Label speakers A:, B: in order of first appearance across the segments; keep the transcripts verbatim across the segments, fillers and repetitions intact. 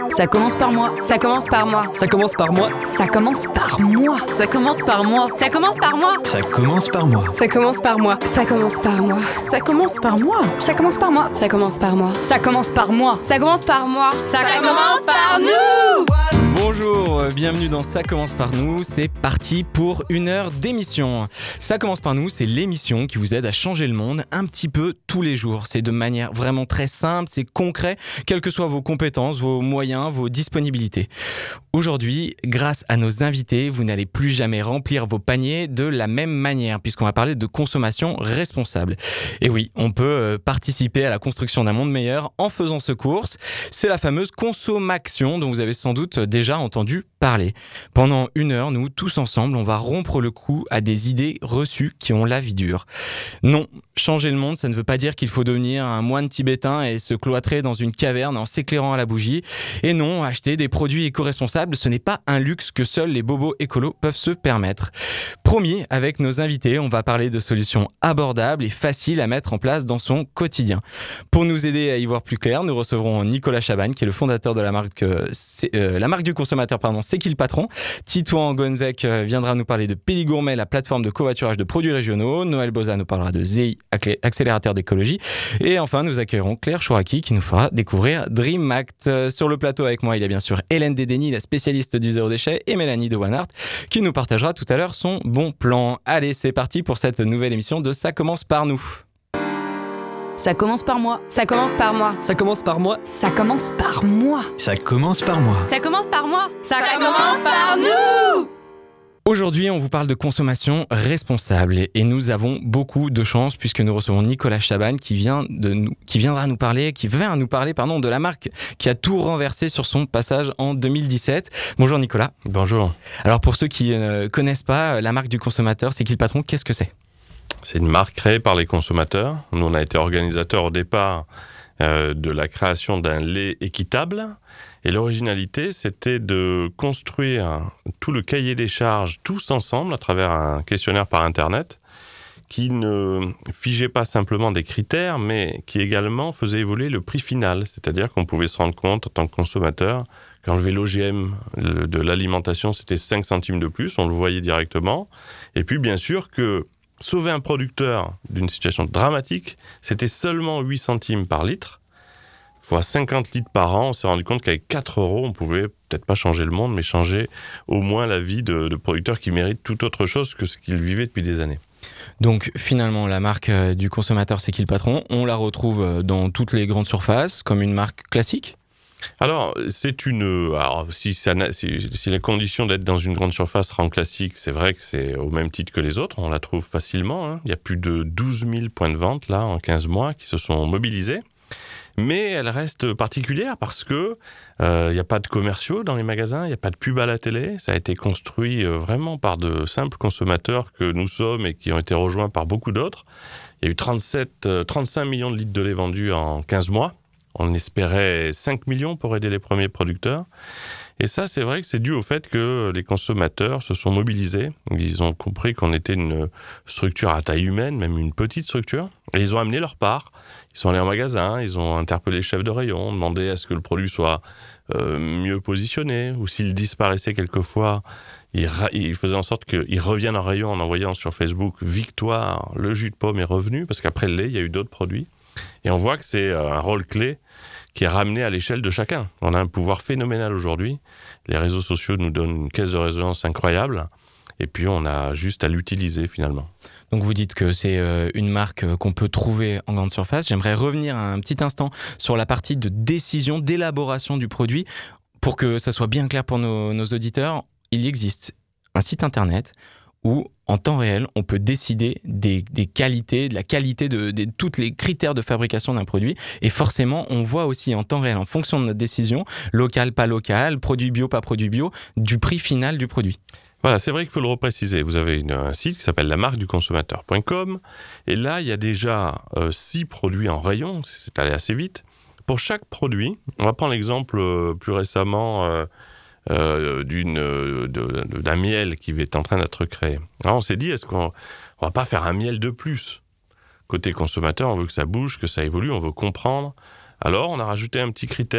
A: Ça commence par moi.
B: Ça commence par moi.
A: Ça commence par moi.
B: Ça commence par moi.
A: Ça commence par moi.
B: Ça commence par moi.
C: Ça commence par moi.
B: Ça commence par moi. Ça commence par moi.
A: Ça commence par moi.
B: Ça commence par moi. Ça commence par moi.
D: Ça commence par moi.
B: Ça commence par moi.
D: Ça commence par nous.
C: Bonjour, bienvenue dans Ça commence par nous, c'est parti pour une heure d'émission. Ça commence par nous, c'est l'émission qui vous aide à changer le monde un petit peu tous les jours. C'est de manière vraiment très simple, c'est concret, quelles que soient vos compétences, vos moyens, vos disponibilités. Aujourd'hui, grâce à nos invités, vous n'allez plus jamais remplir vos paniers de la même manière, puisqu'on va parler de consommation responsable. Et oui, on peut participer à la construction d'un monde meilleur en faisant ce course. C'est la fameuse consommation dont vous avez sans doute déjà entendu parler. Pendant une heure, nous, tous ensemble, on va rompre le cou à des idées reçues qui ont la vie dure. Non, changer le monde, ça ne veut pas dire qu'il faut devenir un moine tibétain et se cloîtrer dans une caverne en s'éclairant à la bougie. Et non, acheter des produits éco-responsables, ce n'est pas un luxe que seuls les bobos écolos peuvent se permettre. Promis, avec nos invités, on va parler de solutions abordables et faciles à mettre en place dans son quotidien. Pour nous aider à y voir plus clair, nous recevrons Nicolas Chaban, qui est le fondateur de la marque, euh, euh, la marque du consommateur, pardon, C'est qui le patron. Titouan Gonzek viendra nous parler de Péli Gourmet, la plateforme de covoiturage de produits régionaux. Noël Boza nous parlera de Z I, accélérateur d'écologie. Et enfin, nous accueillerons Claire Chouraki qui nous fera découvrir DreamAct. Sur le plateau avec moi, il y a bien sûr Hélène Dédény, la spécialiste du zéro déchet, et Mélanie de One Art qui nous partagera tout à l'heure son bon plan. Allez, c'est parti pour cette nouvelle émission de Ça commence par nous.
A: Ça commence par moi.
B: Ça commence par moi.
A: Ça commence par moi.
D: Ça commence par moi.
C: Ça commence par moi.
D: Ça commence par moi.
B: Ça, Ça commence par nous.
C: Aujourd'hui, on vous parle de consommation responsable et nous avons beaucoup de chance puisque nous recevons Nicolas Chaban qui vient de nous, qui viendra nous parler, qui vient nous parler, pardon, de la marque qui a tout renversé sur son passage en deux mille dix-sept. Bonjour Nicolas.
E: Bonjour.
C: Alors pour ceux qui ne connaissent pas la marque du consommateur, C'est qui le patron, qu'est-ce que c'est ?
E: C'est une marque créée par les consommateurs. Nous, on a été organisateur au départ euh, de la création d'un lait équitable. Et l'originalité, c'était de construire tout le cahier des charges tous ensemble à travers un questionnaire par Internet qui ne figeait pas simplement des critères, mais qui également faisait évoluer le prix final. C'est-à-dire qu'on pouvait se rendre compte en tant que consommateur qu'enlever l'O G M de l'alimentation, c'était cinq centimes de plus, on le voyait directement. Et puis, bien sûr, que sauver un producteur d'une situation dramatique, c'était seulement huit centimes par litre, fois cinquante litres par an. On s'est rendu compte qu'avec quatre euros, on pouvait peut-être pas changer le monde, mais changer au moins la vie de, de producteurs qui méritent tout autre chose que ce qu'ils vivaient depuis des années.
C: Donc finalement, la marque du consommateur, C'est qui le patron, on la retrouve dans toutes les grandes surfaces comme une marque classique ?
E: Alors, c'est une. Alors, si, ça, si, si la condition d'être dans une grande surface rend classique, c'est vrai que c'est au même titre que les autres. On la trouve facilement. Hein. Il y a plus de douze mille points de vente, là, en quinze mois, qui se sont mobilisés. Mais elle reste particulière parce que euh, il n'y a pas de commerciaux dans les magasins, il n'y a pas de pub à la télé. Ça a été construit euh, vraiment par de simples consommateurs que nous sommes et qui ont été rejoints par beaucoup d'autres. Il y a eu trente-sept, trente-cinq millions de litres de lait vendus en quinze mois. On espérait cinq millions pour aider les premiers producteurs. Et ça, c'est vrai que c'est dû au fait que les consommateurs se sont mobilisés. Ils ont compris qu'on était une structure à taille humaine, même une petite structure. Et ils ont amené leur part. Ils sont allés en magasin, ils ont interpellé le chef de rayon, demandé à ce que le produit soit euh, mieux positionné. Ou s'il disparaissait quelquefois, ils, ra- ils faisaient en sorte qu'il revienne en rayon en envoyant sur Facebook « Victoire, le jus de pomme est revenu ». Parce qu'après le lait, il y a eu d'autres produits. Et on voit que c'est un rôle clé qui est ramené à l'échelle de chacun. On a un pouvoir phénoménal aujourd'hui. Les réseaux sociaux nous donnent une caisse de résonance incroyable. Et puis, on a juste à l'utiliser finalement.
C: Donc vous dites que c'est une marque qu'on peut trouver en grande surface. J'aimerais revenir un petit instant sur la partie de décision, d'élaboration du produit. Pour que ça soit bien clair pour nos, nos auditeurs, il existe un site internet où, en temps réel, on peut décider des, des qualités, de la qualité de, de tous les critères de fabrication d'un produit. Et forcément, on voit aussi en temps réel, en fonction de notre décision, local, pas local, produit bio, pas produit bio, du prix final du produit.
E: Voilà, c'est vrai qu'il faut le repréciser. Vous avez une, un site qui s'appelle la marque du consommateur point com. Et là, il y a déjà euh, six produits en rayon. C'est allé assez vite. Pour chaque produit, on va prendre l'exemple euh, plus récemment... Euh, Euh, d'une, de, de, d'un miel qui est en train d'être créé. Alors on s'est dit, est-ce qu'on on va pas faire un miel de plus ? Côté consommateur, on veut que ça bouge, que ça évolue, on veut comprendre. Alors on a rajouté un petit critère,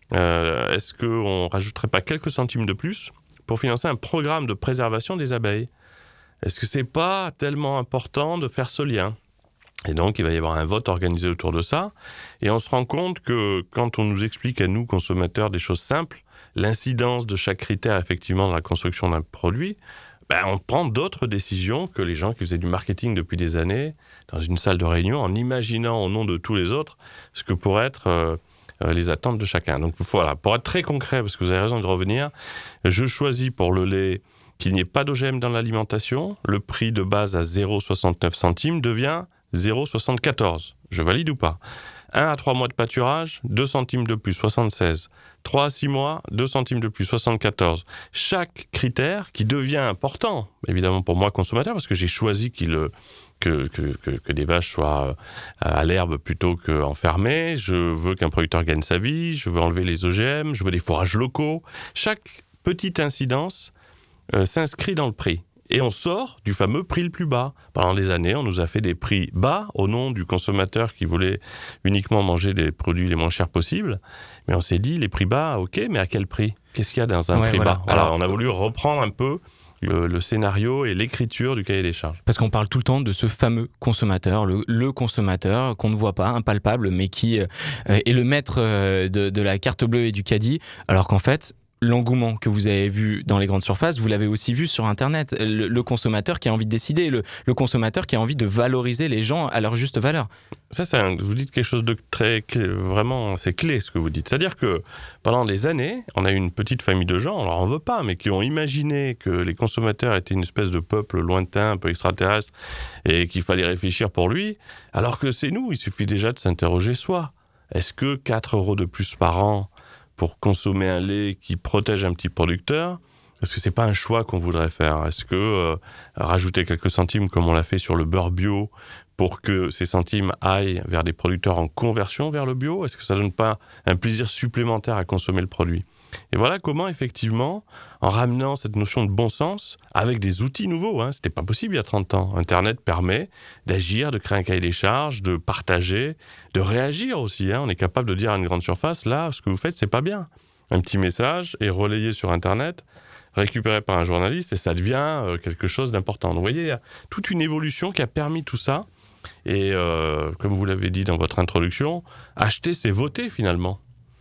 E: euh, est-ce qu'on ne rajouterait pas quelques centimes de plus pour financer un programme de préservation des abeilles ? Est-ce que ce n'est pas tellement important de faire ce lien ? Et donc, il va y avoir un vote organisé autour de ça. Et on se rend compte que quand on nous explique à nous, consommateurs, des choses simples, l'incidence de chaque critère, effectivement, dans la construction d'un produit, ben, on prend d'autres décisions que les gens qui faisaient du marketing depuis des années, dans une salle de réunion, en imaginant au nom de tous les autres ce que pourraient être euh, euh, les attentes de chacun. Donc voilà, pour être très concret, parce que vous avez raison de revenir, je choisis pour le lait qu'il n'y ait pas d'O G M dans l'alimentation. Le prix de base à zéro virgule soixante-neuf centimes devient zéro virgule soixante-quatorze. Je valide ou pas ? un à trois mois de pâturage, deux centimes de plus, soixante-seize. trois à six mois, deux centimes de plus, soixante-quatorze. Chaque critère qui devient important, évidemment pour moi consommateur, parce que j'ai choisi qu'il, que, que, que, que des vaches soient à l'herbe plutôt qu'enfermées. Je veux qu'un producteur gagne sa vie, je veux enlever les O G M, je veux des fourrages locaux. Chaque petite incidence euh, s'inscrit dans le prix. Et on sort du fameux prix le plus bas. Pendant des années, on nous a fait des prix bas au nom du consommateur qui voulait uniquement manger des produits les moins chers possibles. Mais on s'est dit, les prix bas, ok, mais à quel prix ? Qu'est-ce qu'il y a dans un
C: Ouais,
E: prix
C: voilà.
E: bas ? Voilà,
C: Alors,
E: on a voulu reprendre un peu le, le scénario et l'écriture du cahier des charges.
C: Parce qu'on parle tout le temps de ce fameux consommateur, le, le consommateur qu'on ne voit pas, impalpable, mais qui euh, est le maître euh, de, de la carte bleue et du caddie, alors qu'en fait, l'engouement que vous avez vu dans les grandes surfaces, vous l'avez aussi vu sur Internet. Le, le consommateur qui a envie de décider, le, le consommateur qui a envie de valoriser les gens à leur juste valeur.
E: Ça, c'est un, vous dites quelque chose de très clé, vraiment, c'est clé ce que vous dites. C'est-à-dire que pendant des années, on a eu une petite famille de gens, on leur en veut pas, mais qui ont imaginé que les consommateurs étaient une espèce de peuple lointain, un peu extraterrestre, et qu'il fallait réfléchir pour lui, alors que c'est nous, il suffit déjà de s'interroger soi. Est-ce que quatre euros de plus par an pour consommer un lait qui protège un petit producteur, est-ce que c'est pas un choix qu'on voudrait faire ? Est-ce que euh, rajouter quelques centimes comme on l'a fait sur le beurre bio pour que ces centimes aillent vers des producteurs en conversion vers le bio, est-ce que ça donne pas un plaisir supplémentaire à consommer le produit ? Et voilà comment, effectivement, en ramenant cette notion de bon sens, avec des outils nouveaux, hein, c'était pas possible il y a trente ans. Internet permet d'agir, de créer un cahier des charges, de partager, de réagir aussi. Hein. On est capable de dire à une grande surface, là, ce que vous faites, c'est pas bien. Un petit message est relayé sur Internet, récupéré par un journaliste, et ça devient euh, quelque chose d'important. Donc, vous voyez, il y a toute une évolution qui a permis tout ça. Et euh, comme vous l'avez dit dans votre introduction, acheter, c'est voter, finalement.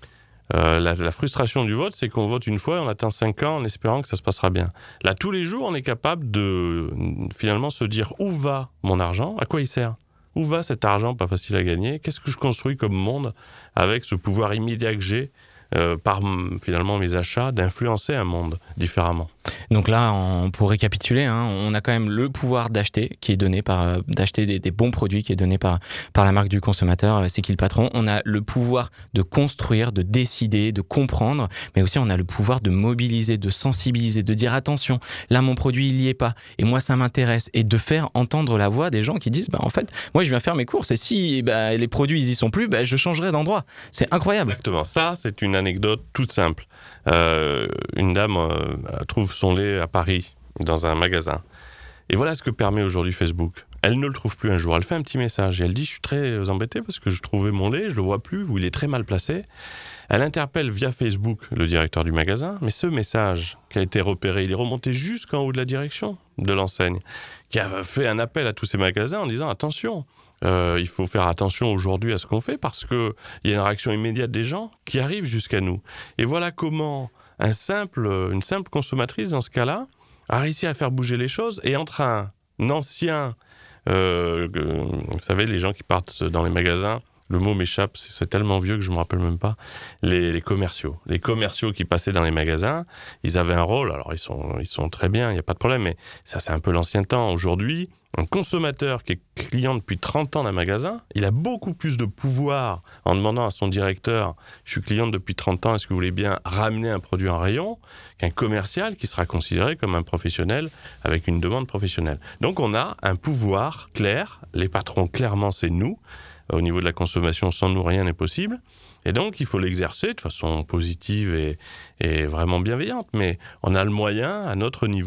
E: Euh, la, la frustration du vote, c'est qu'on vote une fois et on attend cinq ans en espérant que ça se passera bien. Là, tous les jours, on est capable de finalement se dire où va mon argent, à quoi il sert ? Où va cet argent pas facile à gagner ? Qu'est-ce que je construis comme monde avec ce pouvoir immédiat que j'ai euh, par finalement mes achats d'influencer un monde différemment ?
C: Donc là, on, pour récapituler, hein, on a quand même le pouvoir d'acheter qui est donné par d'acheter des, des bons produits qui est donné par par la marque du consommateur, c'est qui le patron. On a le pouvoir de construire, de décider, de comprendre, mais aussi on a le pouvoir de mobiliser, de sensibiliser, de dire attention, là mon produit il y est pas et moi ça m'intéresse, et de faire entendre la voix des gens qui disent bah en fait moi je viens faire mes courses et si bah, les produits ils y sont plus, bah, je changerai d'endroit. C'est incroyable.
E: Exactement. Ça c'est une anecdote toute simple. Euh, une dame euh, trouve son lait à Paris, dans un magasin. Et voilà ce que permet aujourd'hui Facebook. Elle ne le trouve plus un jour. Elle fait un petit message et elle dit « Je suis très embêtée parce que je trouvais mon lait, je le vois plus, ou il est très mal placé. » Elle interpelle via Facebook le directeur du magasin, mais ce message qui a été repéré, il est remonté jusqu'en haut de la direction de l'enseigne, qui a fait un appel à tous ces magasins en disant « Attention, euh, il faut faire attention aujourd'hui à ce qu'on fait parce qu'il y a une réaction immédiate des gens qui arrive jusqu'à nous. » Et voilà comment un simple, une simple consommatrice, dans ce cas-là, a réussi à faire bouger les choses, et entre un ancien... Euh, vous savez, les gens qui partent dans les magasins, le mot m'échappe, c'est, c'est tellement vieux que je ne me rappelle même pas, les, les commerciaux. Les commerciaux qui passaient dans les magasins, ils avaient un rôle, alors ils sont, ils sont très bien, il n'y a pas de problème, mais ça c'est un peu l'ancien temps. Aujourd'hui, un consommateur qui est client depuis trente ans d'un magasin, il a beaucoup plus de pouvoir en demandant à son directeur « Je suis client depuis trente ans, est-ce que vous voulez bien ramener un produit en rayon ?» qu'un commercial qui sera considéré comme un professionnel avec une demande professionnelle. Donc on a un pouvoir clair, les patrons clairement c'est nous, au niveau de la consommation, sans nous rien n'est possible. Et donc il faut l'exercer de façon positive et, et vraiment bienveillante, mais on a le moyen à notre niveau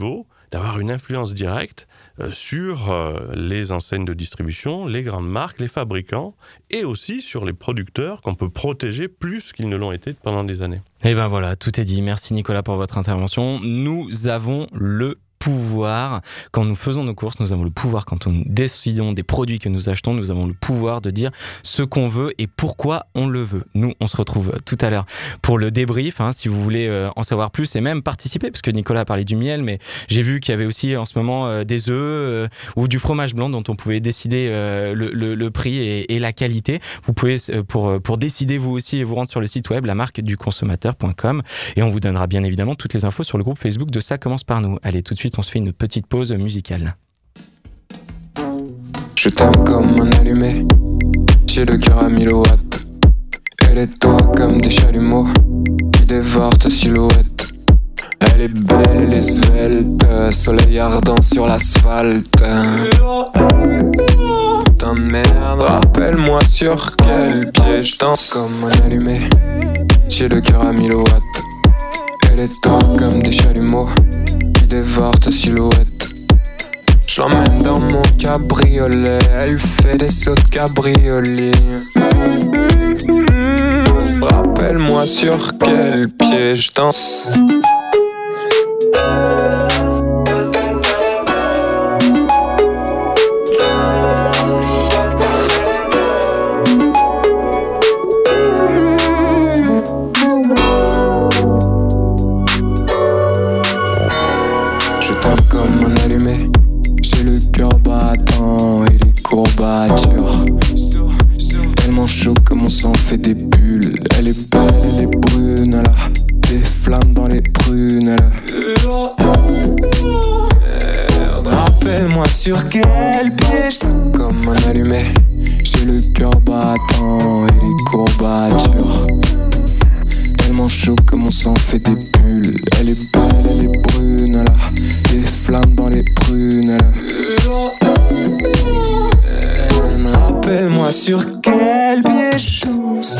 E: d'avoir une influence directe euh, sur euh, les enseignes de distribution, les grandes marques, les fabricants, et aussi sur les producteurs qu'on peut protéger plus qu'ils ne l'ont été pendant des années.
C: Et ben voilà, tout est dit. Merci Nicolas pour votre intervention. Nous avons le pouvoir, quand nous faisons nos courses, nous avons le pouvoir, quand nous décidons des produits que nous achetons, nous avons le pouvoir de dire ce qu'on veut et pourquoi on le veut. Nous, on se retrouve tout à l'heure pour le débrief, hein, si vous voulez euh, en savoir plus et même participer, parce que Nicolas a parlé du miel, mais j'ai vu qu'il y avait aussi en ce moment euh, des œufs euh, ou du fromage blanc dont on pouvait décider euh, le, le, le prix et, et la qualité. Vous pouvez, euh, pour, pour décider vous aussi, vous rendre sur le site web la marque du consommateur point com et on vous donnera bien évidemment toutes les infos sur le groupe Facebook de Ça commence par nous. Allez, tout de suite, on se fait une petite pause musicale.
F: Je t'aime comme un allumé, j'ai le cœur à mille watts. Elle est toi comme des chalumeaux qui dévorent ta silhouette. Elle est belle, elle est svelte, soleil ardent sur l'asphalte. Putain de merde, rappelle-moi sur quel pied je danse comme un allumé, j'ai le cœur à mille watts. Elle est toi comme des chalumeaux qui dévorent ta silhouette. Je l'emmène dans mon cabriolet, elle fait des sauts de cabriolet. Rappelle-moi sur quel pied je danse. Je t'aime comme un allumé, j'ai le cœur battant et les courbatures. Tellement chaud que mon sang fait des bulles. Elle est belle, elle est brune, elle a des flammes dans les prunes. Elle a... Merde, rappelle-moi sur quel pied je t'aime comme un allumé, j'ai le cœur battant et les courbatures. Tellement chaud que mon sang fait des bulles. Elle est belle, elle est brune, elle a des flammes dans les prunes. Elle a... Rappelle-moi sur quel pied je danse.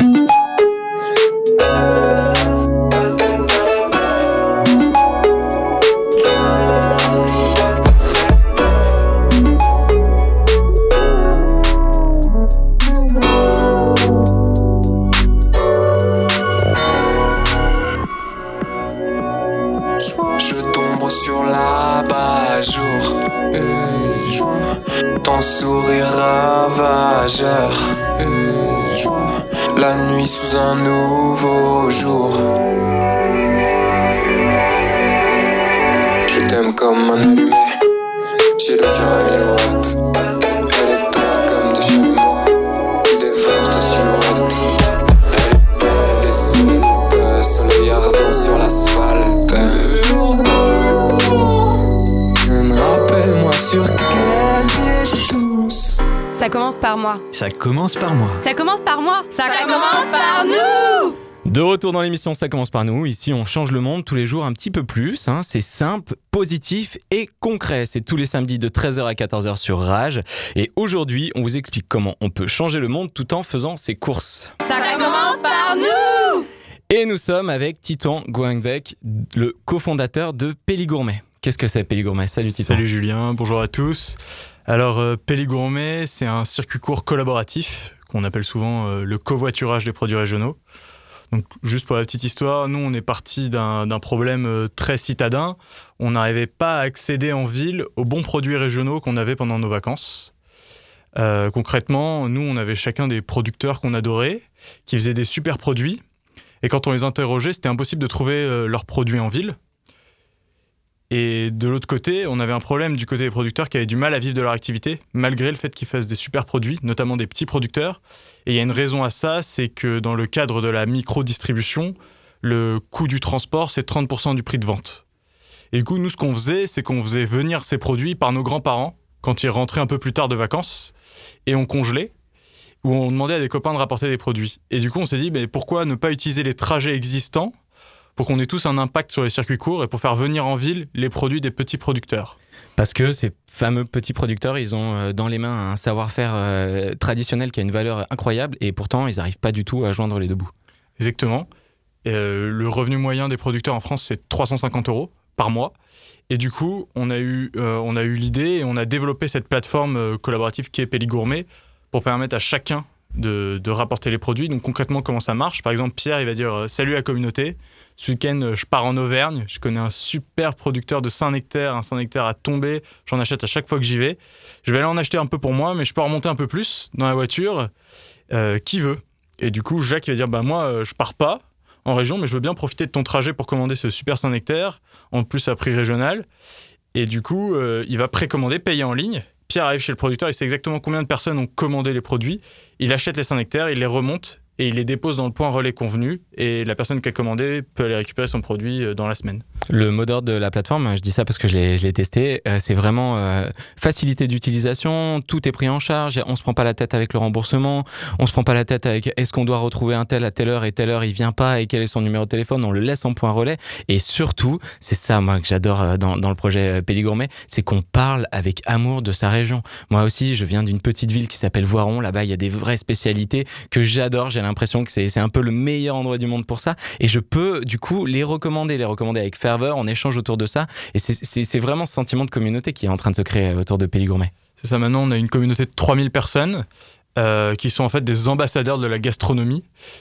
F: Je tombe sur l'abat-jour et je vois ton sourire ravageur et je vois la nuit sous un nouveau jour. Je t'aime comme un allumé, j'ai le cœur à mille watts. Elle est toi comme des chalumeaux qui dévorent ta silhouette. Elle est belle et svelte, soleil ardent sur l'asphalte. Rappelle-moi sur quel pied je danse.
B: Ça commence par moi.
A: Ça commence par moi.
D: Ça commence par moi.
B: Ça, Ça commence par nous.
C: De retour dans l'émission Ça commence par nous. Ici, on change le monde tous les jours un petit peu plus. Hein. C'est simple, positif et concret. C'est tous les samedis de treize heures à quatorze heures sur Rage. Et aujourd'hui, on vous explique comment on peut changer le monde tout en faisant ses courses.
B: Ça, Ça commence par nous.
C: Et nous sommes avec Titon Gouangvec, le cofondateur de Péligourmet. Qu'est-ce que c'est Péligourmet ? Salut Titon.
G: Salut Julien, bonjour à tous. Alors euh, Péligourmet, c'est un circuit court collaboratif qu'on appelle souvent euh, le covoiturage des produits régionaux. Donc juste pour la petite histoire, nous on est parti d'un, d'un problème euh, très citadin. On n'arrivait pas à accéder en ville aux bons produits régionaux qu'on avait pendant nos vacances. Euh, concrètement, nous on avait chacun des producteurs qu'on adorait, qui faisaient des super produits. Et quand on les interrogeait, c'était impossible de trouver euh, leurs produits en ville. Et de l'autre côté, on avait un problème du côté des producteurs qui avaient du mal à vivre de leur activité, malgré le fait qu'ils fassent des super produits, notamment des petits producteurs. Et il y a une raison à ça, c'est que dans le cadre de la micro-distribution, le coût du transport, c'est trente pour cent du prix de vente. Et du coup, nous, ce qu'on faisait, c'est qu'on faisait venir ces produits par nos grands-parents, quand ils rentraient un peu plus tard de vacances, et on congelait, ou on demandait à des copains de rapporter des produits. Et du coup, on s'est dit, mais pourquoi ne pas utiliser les trajets existants pour qu'on ait tous un impact sur les circuits courts et pour faire venir en ville les produits des petits producteurs.
C: Parce que ces fameux petits producteurs, ils ont dans les mains un savoir-faire euh, traditionnel qui a une valeur incroyable et pourtant, ils n'arrivent pas du tout à joindre les deux bouts.
G: Exactement. Euh, le revenu moyen des producteurs en France, c'est trois cent cinquante euros par mois. Et du coup, on a eu, euh, on a eu l'idée et on a développé cette plateforme euh, collaborative qui est Peli Gourmet pour permettre à chacun de, de rapporter les produits. Donc concrètement, comment ça marche ? Par exemple, Pierre, il va dire euh, « Salut la communauté, ce week-end, euh, je pars en Auvergne, je connais un super producteur de Saint-Nectaire, un Saint-Nectaire à tomber, j'en achète à chaque fois que j'y vais. Je vais aller en acheter un peu pour moi, mais je peux remonter un peu plus dans la voiture. Euh, qui veut ?» Et du coup, Jacques il va dire bah, « Moi, euh, je pars pas en région, mais je veux bien profiter de ton trajet pour commander ce super Saint-Nectaire, en plus à prix régional. » Et du coup, euh, il va précommander, payer en ligne. Pierre arrive chez le producteur, il sait exactement combien de personnes ont commandé les produits. Il achète les Saint-Nectaire, il les remonte et il les dépose dans le point relais convenu. Et la personne qui a commandé peut aller récupérer son produit dans la semaine.
C: Le mot d'ordre de la plateforme, je dis ça parce que je l'ai, je l'ai testé, euh, c'est vraiment euh, facilité d'utilisation, tout est pris en charge, on se prend pas la tête avec le remboursement, on se prend pas la tête avec est-ce qu'on doit retrouver un tel à telle heure et telle heure il vient pas et quel est son numéro de téléphone, on le laisse en point relais. Et surtout, c'est ça moi que j'adore dans, dans le projet Peli Gourmet, c'est qu'on parle avec amour de sa région. Moi aussi, je viens d'une petite ville qui s'appelle Voiron, là-bas il y a des vraies spécialités que j'adore, j'ai l'impression que c'est, c'est un peu le meilleur endroit du monde pour ça et je peux du coup les recommander, les recommander avec ferveur. On échange autour de ça et c'est, c'est, c'est vraiment ce sentiment de communauté qui est en train de se créer autour de Peli Gourmet.
G: C'est ça, maintenant on a une communauté de trois mille personnes euh, qui sont en fait des ambassadeurs de la gastronomie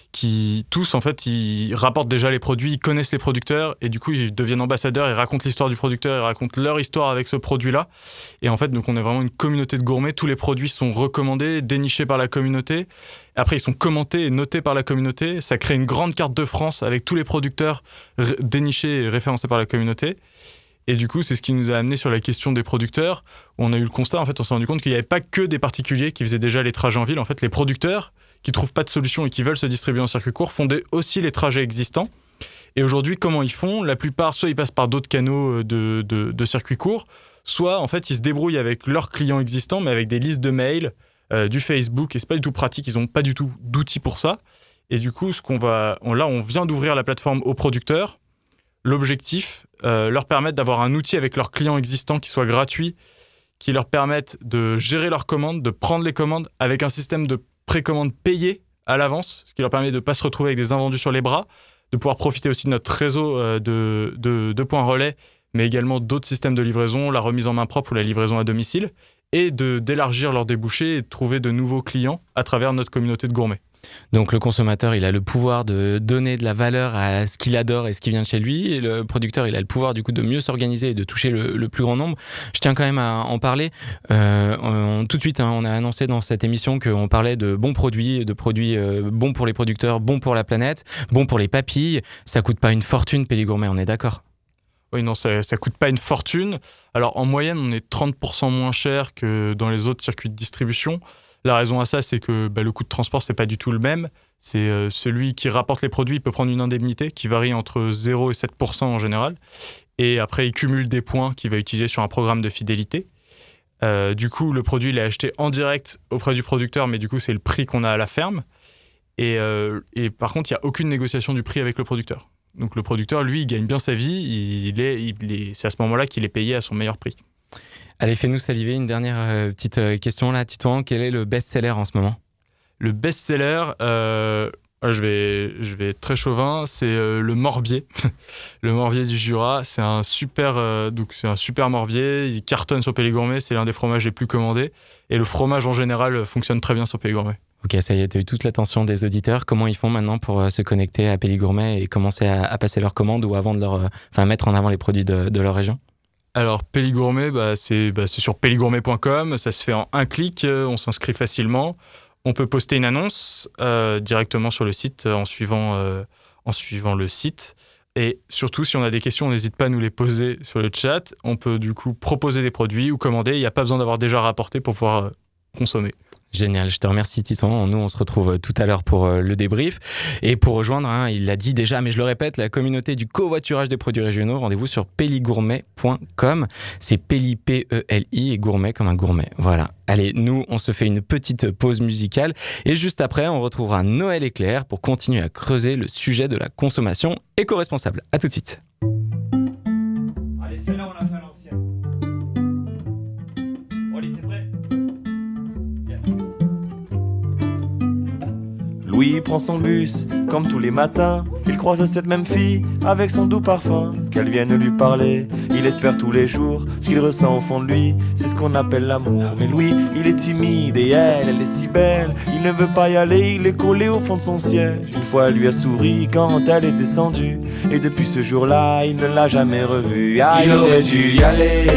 G: qui tous en fait ils rapportent déjà les produits, ils connaissent les producteurs et du coup ils deviennent ambassadeurs, ils racontent l'histoire du producteur, ils racontent leur histoire avec ce produit-là et en fait donc on est vraiment une communauté de gourmets, tous les produits sont recommandés, dénichés par la communauté. Après, ils sont commentés et notés par la communauté. Ça crée une grande carte de France avec tous les producteurs r- dénichés et référencés par la communauté. Et du coup, c'est ce qui nous a amené sur la question des producteurs. Où on a eu le constat, en fait, on s'est rendu compte qu'il n'y avait pas que des particuliers qui faisaient déjà les trajets en ville. En fait, les producteurs qui ne trouvent pas de solution et qui veulent se distribuer en circuit court font des, aussi les trajets existants. Et aujourd'hui, comment ils font ? La plupart, soit ils passent par d'autres canaux de, de, de circuit court, soit, en fait, ils se débrouillent avec leurs clients existants, mais avec des listes de mails, Euh, du Facebook, et c'est pas du tout pratique, ils ont pas du tout d'outils pour ça. Et du coup, ce qu'on va, on, là, on vient d'ouvrir la plateforme aux producteurs. L'objectif, euh, leur permettre d'avoir un outil avec leurs clients existants qui soit gratuit, qui leur permette de gérer leurs commandes, de prendre les commandes avec un système de précommande payée à l'avance, ce qui leur permet de ne pas se retrouver avec des invendus sur les bras, de pouvoir profiter aussi de notre réseau euh, de, de, de points relais, mais également d'autres systèmes de livraison, la remise en main propre ou la livraison à domicile, et de, d'élargir leurs débouchés et de trouver de nouveaux clients à travers notre communauté de gourmets.
C: Donc le consommateur, il a le pouvoir de donner de la valeur à ce qu'il adore et ce qui vient de chez lui, et le producteur, il a le pouvoir du coup de mieux s'organiser et de toucher le, le plus grand nombre. Je tiens quand même à en parler. Euh, on, tout de suite, hein, on a annoncé dans cette émission qu'on parlait de bons produits, de produits euh, bons pour les producteurs, bons pour la planète, bons pour les papilles. Ça coûte pas une fortune, Peli Gourmet, on est d'accord ?
G: Oui, non, ça ne coûte pas une fortune. Alors, en moyenne, on est trente pour cent moins cher que dans les autres circuits de distribution. La raison à ça, c'est que bah, le coût de transport, c'est pas du tout le même. C'est euh, celui qui rapporte les produits, il peut prendre une indemnité qui varie entre zéro et sept pour cent en général. Et après, il cumule des points qu'il va utiliser sur un programme de fidélité. Euh, du coup, le produit, il est acheté en direct auprès du producteur, mais du coup, c'est le prix qu'on a à la ferme. Et, euh, et par contre, il n'y a aucune négociation du prix avec le producteur. Donc le producteur, lui, il gagne bien sa vie. Il est, il est, c'est à ce moment-là qu'il est payé à son meilleur prix.
C: Allez, fais-nous saliver. Une dernière euh, petite euh, question là, Titouan. Quel est le best-seller en ce moment ?
G: Le best-seller, euh, je, vais, je vais être très chauvin, c'est euh, le Morbier. Le Morbier du Jura. C'est un super, euh, donc c'est un super Morbier. Il cartonne sur Peli Gourmet. C'est l'un des fromages les plus commandés. Et le fromage en général fonctionne très bien sur Peli Gourmet.
C: Ok, ça y est, tu as eu toute l'attention des auditeurs. Comment ils font maintenant pour euh, se connecter à Peli Gourmet et commencer à, à passer leurs commandes ou à vendre leur, euh, enfin, mettre en avant les produits de, de leur région ?
G: Alors, Peli Gourmet, bah, c'est, bah, c'est sur peli gourmet point com. Ça se fait en un clic. Euh, on s'inscrit facilement. On peut poster une annonce euh, directement sur le site euh, en, suivant, euh, en suivant le site. Et surtout, si on a des questions, on n'hésite pas à nous les poser sur le chat. On peut du coup proposer des produits ou commander. Il n'y a pas besoin d'avoir déjà rapporté pour pouvoir euh, consommer.
C: Génial, je te remercie Titouan. Nous, on se retrouve tout à l'heure pour le débrief. Et pour rejoindre, hein, il l'a dit déjà, mais je le répète, la communauté du covoiturage des produits régionaux, rendez-vous sur peli gourmet point com. C'est Peli, P E L I, et gourmet comme un gourmet. Voilà. Allez, nous, on se fait une petite pause musicale. Et juste après, on retrouvera Noël et Claire pour continuer à creuser le sujet de la consommation éco-responsable. À tout de suite.
H: Allez, celle-là, on l'a fait à l'ancienne. Oli, t'es prêt ?
I: Louis prend son bus, comme tous les matins. Il croise cette même fille, avec son doux parfum. Qu'elle vienne lui parler, il espère tous les jours. Ce qu'il ressent au fond de lui, c'est ce qu'on appelle l'amour. Mais Louis, il est timide et elle, elle est si belle. Il ne veut pas y aller, il est collé au fond de son siège. Une fois, elle lui a souri quand elle est descendue. Et depuis ce jour-là, il ne l'a jamais revue. Ah, il aurait dû y aller,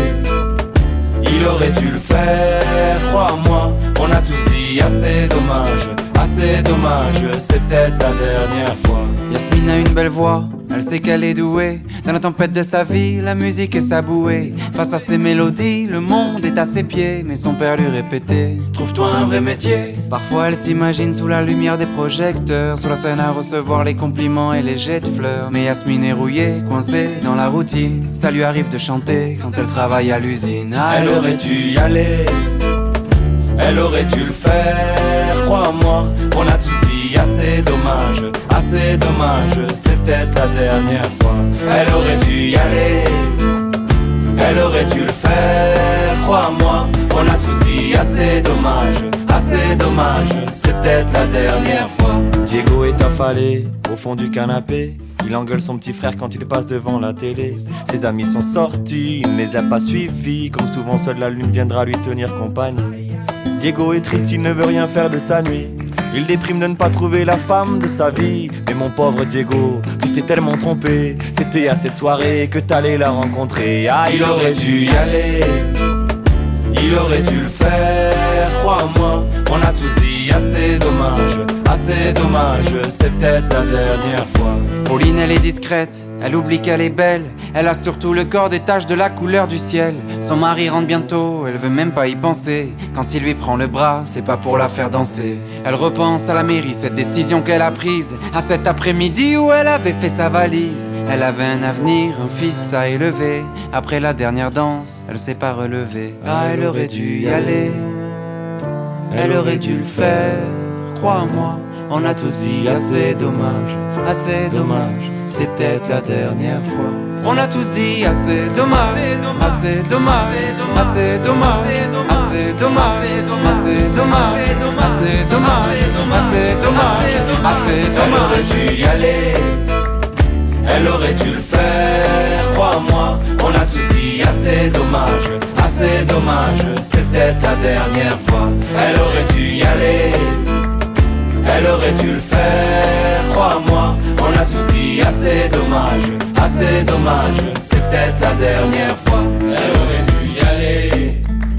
I: il aurait dû le faire, crois-moi. On a tous dit assez dommage, assez dommage, c'est peut-être la dernière fois.
J: Yasmine a une belle voix, elle sait qu'elle est douée. Dans la tempête de sa vie, la musique est sa bouée. Face à ses mélodies, le monde est à ses pieds. Mais son père lui répétait, trouve-toi un vrai métier. Parfois elle s'imagine sous la lumière des projecteurs, sur la scène à recevoir les compliments et les jets de fleurs. Mais Yasmine est rouillée, coincée dans la routine. Ça lui arrive de chanter quand elle travaille à l'usine. Ah,
I: elle aurait dû y aller, elle aurait dû le faire, crois-moi. On a tous dit assez dommage, assez dommage, c'est peut-être la dernière fois. Elle aurait dû y aller, elle aurait dû le faire, crois-moi. On a tous dit assez dommage, assez dommage, c'est peut-être la dernière fois. Diego est affalé au fond du canapé. Il engueule son petit frère quand il passe devant la télé. Ses amis sont sortis, il ne les a pas suivis. Comme souvent seule la lune viendra lui tenir compagnie. Diego est triste, il ne veut rien faire de sa nuit. Il déprime de ne pas trouver la femme de sa vie. Mais mon pauvre Diego, tu t'es tellement trompé. C'était à cette soirée que t'allais la rencontrer. Ah, il aurait dû y aller, il aurait dû le faire, crois-moi. On a tous dit assez dommage, assez dommage, c'est peut-être la dernière fois.
J: Pauline elle est discrète, elle oublie qu'elle est belle. Elle a surtout le corps des taches de la couleur du ciel. Son mari rentre bientôt, elle veut même pas y penser. Quand il lui prend le bras, c'est pas pour la faire danser. Elle repense à la mairie, cette décision qu'elle a prise. À cet après-midi où elle avait fait sa valise. Elle avait un avenir, un fils à élever. Après la dernière danse, elle s'est pas relevée. Ah, elle aurait dû y aller, elle aurait dû le faire, crois-moi. On a tous dit assez dommage, assez dommage, c'est peut-être la dernière fois. On a tous dit assez dommage, assez dommage, assez dommage, assez dommage, assez dommage, assez dommage, assez dommage, assez dommage.
I: Elle aurait dû y aller, elle aurait dû le faire, crois-moi. On a tous dit assez dommage, assez dommage, c'est peut-être la dernière fois. Elle aurait dû y aller, elle aurait dû le faire, crois-moi. On a tous dit assez dommage, assez dommage, c'est peut-être la dernière fois. Elle aurait dû y aller,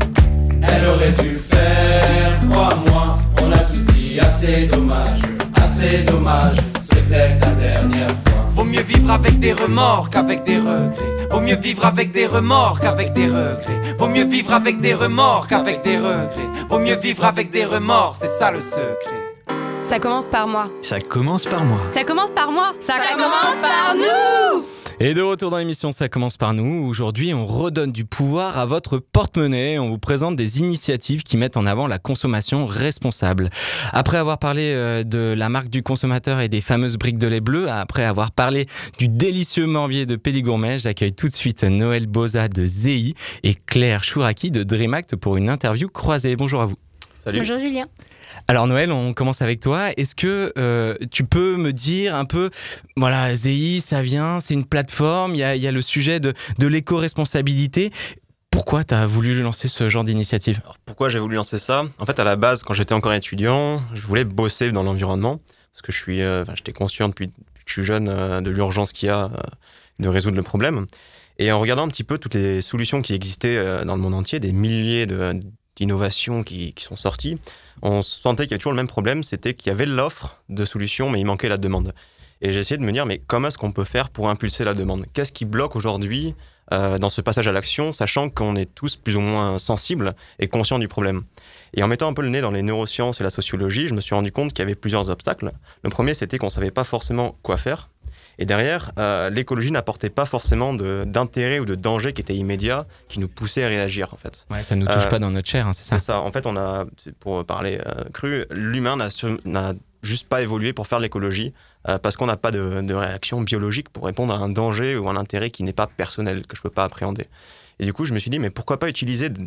I: elle aurait dû le faire, crois-moi. On a tous dit assez dommage, assez dommage, c'est peut-être la dernière fois.
J: Vaut mieux vivre avec des remords qu'avec des regrets. Vaut mieux vivre avec des remords qu'avec des regrets. Vaut mieux vivre avec des remords qu'avec des regrets. Vaut mieux vivre avec des remords, c'est ça le secret.
B: Ça commence par moi.
G: Ça commence par moi.
D: Ça commence par moi.
B: Ça, Ça commence par nous.
C: Et de retour dans l'émission Ça commence par nous. Aujourd'hui, on redonne du pouvoir à votre porte-monnaie. On vous présente des initiatives qui mettent en avant la consommation responsable. Après avoir parlé de la marque du consommateur et des fameuses briques de lait bleu, après avoir parlé du délicieux morbier de Péligourmet, j'accueille tout de suite Noël Boza de Zei et Claire Chouraki de Dreamact pour une interview croisée. Bonjour à vous.
E: Salut.
D: Bonjour Julien.
C: Alors Noël, on commence avec toi. Est-ce que euh, tu peux me dire un peu, voilà, Zei, ça vient, c'est une plateforme, il y a, y a le sujet de, de l'éco-responsabilité. Pourquoi tu as voulu lancer ce genre d'initiative ?
K: Alors, pourquoi j'ai voulu lancer ça ? En fait, à la base, quand j'étais encore étudiant, je voulais bosser dans l'environnement, parce que je suis, euh, j'étais conscient depuis, depuis que je suis jeune euh, de l'urgence qu'il y a euh, de résoudre le problème. Et en regardant un petit peu toutes les solutions qui existaient euh, dans le monde entier, des milliers de, d'innovations qui, qui sont sorties, on sentait qu'il y avait toujours le même problème, c'était qu'il y avait l'offre de solutions, mais il manquait la demande. Et j'ai essayé de me dire, mais comment est-ce qu'on peut faire pour impulser la demande ? Qu'est-ce qui bloque aujourd'hui euh, dans ce passage à l'action, sachant qu'on est tous plus ou moins sensibles et conscients du problème ? Et en mettant un peu le nez dans les neurosciences et la sociologie, je me suis rendu compte qu'il y avait plusieurs obstacles. Le premier, c'était qu'on ne savait pas forcément quoi faire. Et derrière, euh, l'écologie n'apportait pas forcément de, d'intérêt ou de danger qui était immédiat, qui nous poussait à réagir, en fait.
C: Ouais, ça ne nous touche
K: euh,
C: pas dans notre chair, hein, c'est ça.
K: C'est ça. En fait, on a, pour parler euh, cru, l'humain n'a, n'a juste pas évolué pour faire l'écologie, euh, parce qu'on n'a pas de, de réaction biologique pour répondre à un danger ou un intérêt qui n'est pas personnel, que je ne peux pas appréhender. Et du coup, je me suis dit, mais pourquoi pas utiliser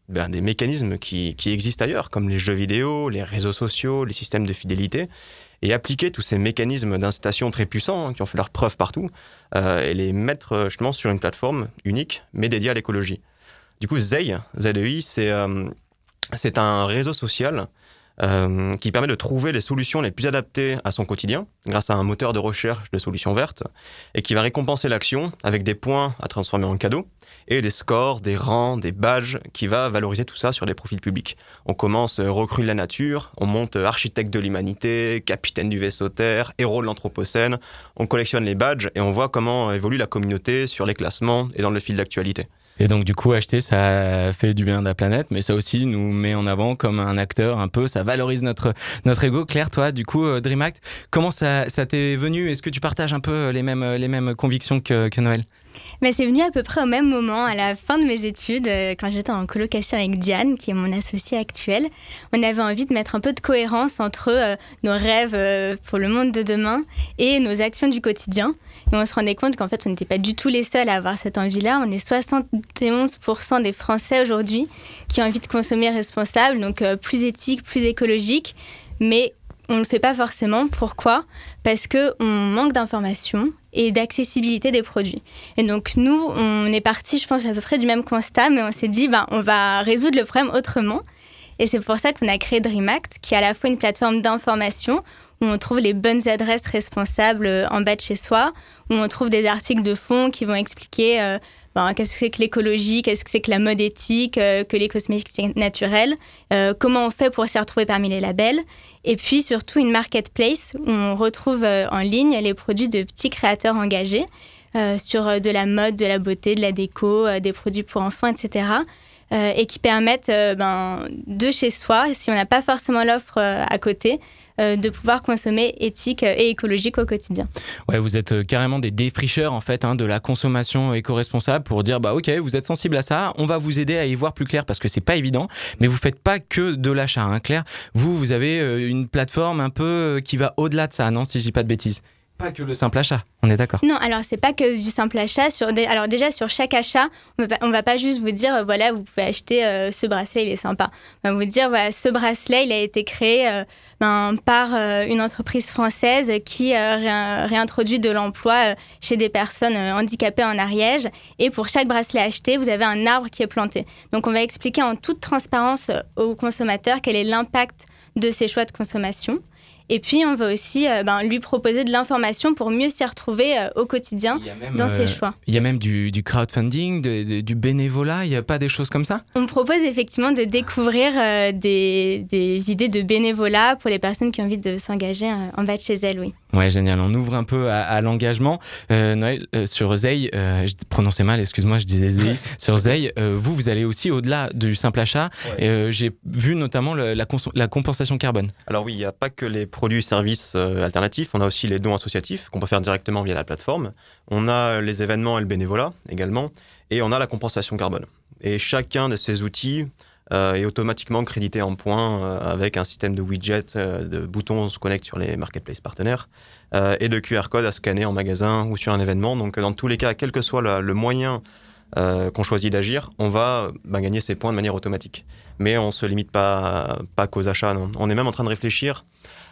K: ben, des mécanismes qui, qui existent ailleurs, comme les jeux vidéo, les réseaux sociaux, les systèmes de fidélité, et appliquer tous ces mécanismes d'incitation très puissants, hein, qui ont fait leurs preuves partout, euh, et les mettre justement sur une plateforme unique, mais dédiée à l'écologie. Du coup, Zei, Z E I, c'est, euh, c'est un réseau social euh, qui permet de trouver les solutions les plus adaptées à son quotidien, grâce à un moteur de recherche de solutions vertes, et qui va récompenser l'action avec des points à transformer en cadeaux, et des scores, des rangs, des badges, qui va valoriser tout ça sur des profils publics. On commence recrue de la nature, on monte architecte de l'humanité, capitaine du vaisseau Terre, héros de l'Anthropocène, on collectionne les badges et on voit comment évolue la communauté sur les classements et dans le fil d'actualité.
C: Et donc du coup, acheter, ça fait du bien à la planète, mais ça aussi nous met en avant comme un acteur un peu, ça valorise notre, notre ego. Claire, toi, du coup, euh, DreamHack, comment ça, ça t'est venu ? Est-ce que tu partages un peu les mêmes, les mêmes convictions que, que Noël ?
L: Mais c'est venu à peu près au même moment, à la fin de mes études, euh, quand j'étais en colocation avec Diane, qui est mon associée actuelle. On avait envie de mettre un peu de cohérence entre euh, nos rêves euh, pour le monde de demain et nos actions du quotidien. Et on se rendait compte qu'en fait, on n'était pas du tout les seuls à avoir cette envie-là. On est soixante et onze pour cent des Français aujourd'hui qui ont envie de consommer responsable, donc euh, plus éthique, plus écologique, mais on ne le fait pas forcément. Pourquoi ? Parce qu'on manque d'informations et d'accessibilité des produits. Et donc nous, on est partis, je pense, à peu près du même constat, mais on s'est dit, ben, on va résoudre le problème autrement. Et c'est pour ça qu'on a créé DreamHack, qui est à la fois une plateforme d'information où on trouve les bonnes adresses responsables en bas de chez soi, où on trouve des articles de fond qui vont expliquer euh, ben, qu'est-ce que c'est que l'écologie, qu'est-ce que c'est que la mode éthique, euh, que les cosmétiques naturels, euh, comment on fait pour s'y retrouver parmi les labels, et puis surtout une marketplace où on retrouve euh, en ligne les produits de petits créateurs engagés euh, sur euh, de la mode, de la beauté, de la déco, euh, des produits pour enfants, et cetera, euh, et qui permettent euh, ben, de chez soi, si on n'a pas forcément l'offre euh, à côté, de pouvoir consommer éthique et écologique au quotidien.
C: Ouais, vous êtes carrément des défricheurs en fait hein, de la consommation éco-responsable pour dire bah ok, vous êtes sensible à ça, on va vous aider à y voir plus clair parce que c'est pas évident, mais vous faites pas que de l'achat, hein, Claire. Vous, vous avez une plateforme un peu qui va au-delà de ça, non, si je dis pas de bêtises. Pas que le simple achat, on est d'accord.
L: Non, alors c'est pas que du simple achat. Sur des... Alors déjà, sur chaque achat, on va pas, on va pas juste vous dire, euh, voilà, vous pouvez acheter euh, ce bracelet, il est sympa. On va vous dire, voilà, ce bracelet, il a été créé euh, ben, par euh, une entreprise française qui euh, ré- réintroduit de l'emploi euh, chez des personnes euh, handicapées en Ariège. Et pour chaque bracelet acheté, vous avez un arbre qui est planté. Donc on va expliquer en toute transparence euh, aux consommateurs quel est l'impact de ces choix de consommation. Et puis, on va aussi euh, ben, lui proposer de l'information pour mieux s'y retrouver euh, au quotidien même, dans ses euh, choix.
C: Il y a même du, du crowdfunding, de, de, du bénévolat, il n'y a pas des choses comme ça ?
L: On propose effectivement de découvrir euh, des, des idées de bénévolat pour les personnes qui ont envie de s'engager euh, en bas de chez elles, oui.
C: Ouais, génial. On ouvre un peu à, à l'engagement. Euh, Noël, euh, sur Zei, euh, je prononçais mal, excuse-moi, je disais Zei. Sur Zei, euh, vous, vous allez aussi au-delà du simple achat. Ouais. Euh, j'ai vu notamment le, la, cons- la compensation carbone.
K: Alors oui, il n'y a pas que les produits et services euh, alternatifs, on a aussi les dons associatifs qu'on peut faire directement via la plateforme. On a les événements et le bénévolat également, et on a la compensation carbone. Et chacun de ces outils euh, est automatiquement crédité en points euh, avec un système de widgets, euh, de boutons, on se connecte sur les marketplaces partenaires, euh, et de Q R code à scanner en magasin ou sur un événement. Donc dans tous les cas, quel que soit la, le moyen euh, qu'on choisit d'agir, on va bah, gagner ces points de manière automatique. Mais on ne se limite pas, pas qu'aux achats, non. On est même en train de réfléchir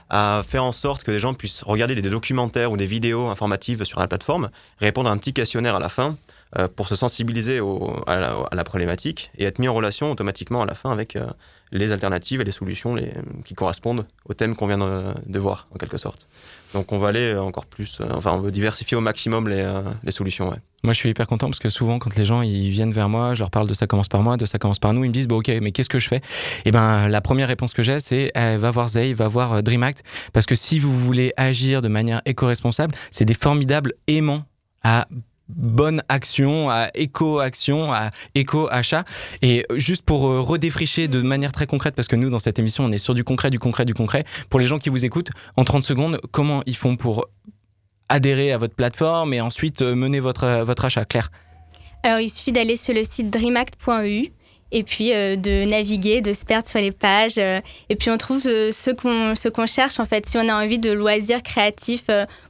K: à faire en sorte que les gens puissent regarder des documentaires ou des vidéos informatives sur la plateforme, répondre à un petit questionnaire à la fin euh, pour se sensibiliser au, à, la, à la problématique et être mis en relation automatiquement à la fin avec euh, les alternatives et les solutions les, qui correspondent au thème qu'on vient de, de voir, en quelque sorte. Donc on va aller encore plus, euh, enfin on veut diversifier au maximum les, euh, les solutions, ouais.
C: Moi, je suis hyper content parce que souvent, quand les gens ils viennent vers moi, je leur parle de Ça commence par moi, de Ça commence par nous, ils me disent bon, ok, mais qu'est-ce que je fais ? Et ben, la première réponse que j'ai, c'est eh, va voir Zei, va voir euh, DreamHack, parce que si vous voulez agir de manière éco-responsable, c'est des formidables aimants à bonne action, à éco-action, à éco-achat. Et juste pour euh, redéfricher de manière très concrète, parce que nous, dans cette émission, on est sur du concret, du concret, du concret. Pour les gens qui vous écoutent, en trente secondes, comment ils font pour adhérer à votre plateforme et ensuite euh, mener votre, votre achat, Claire ?
L: Alors, il suffit d'aller sur le site dreamhack point e u et puis euh, de naviguer, de se perdre sur les pages. Euh, et puis, on trouve euh, ce, qu'on, ce qu'on cherche, en fait. Si on a envie de loisirs créatifs euh,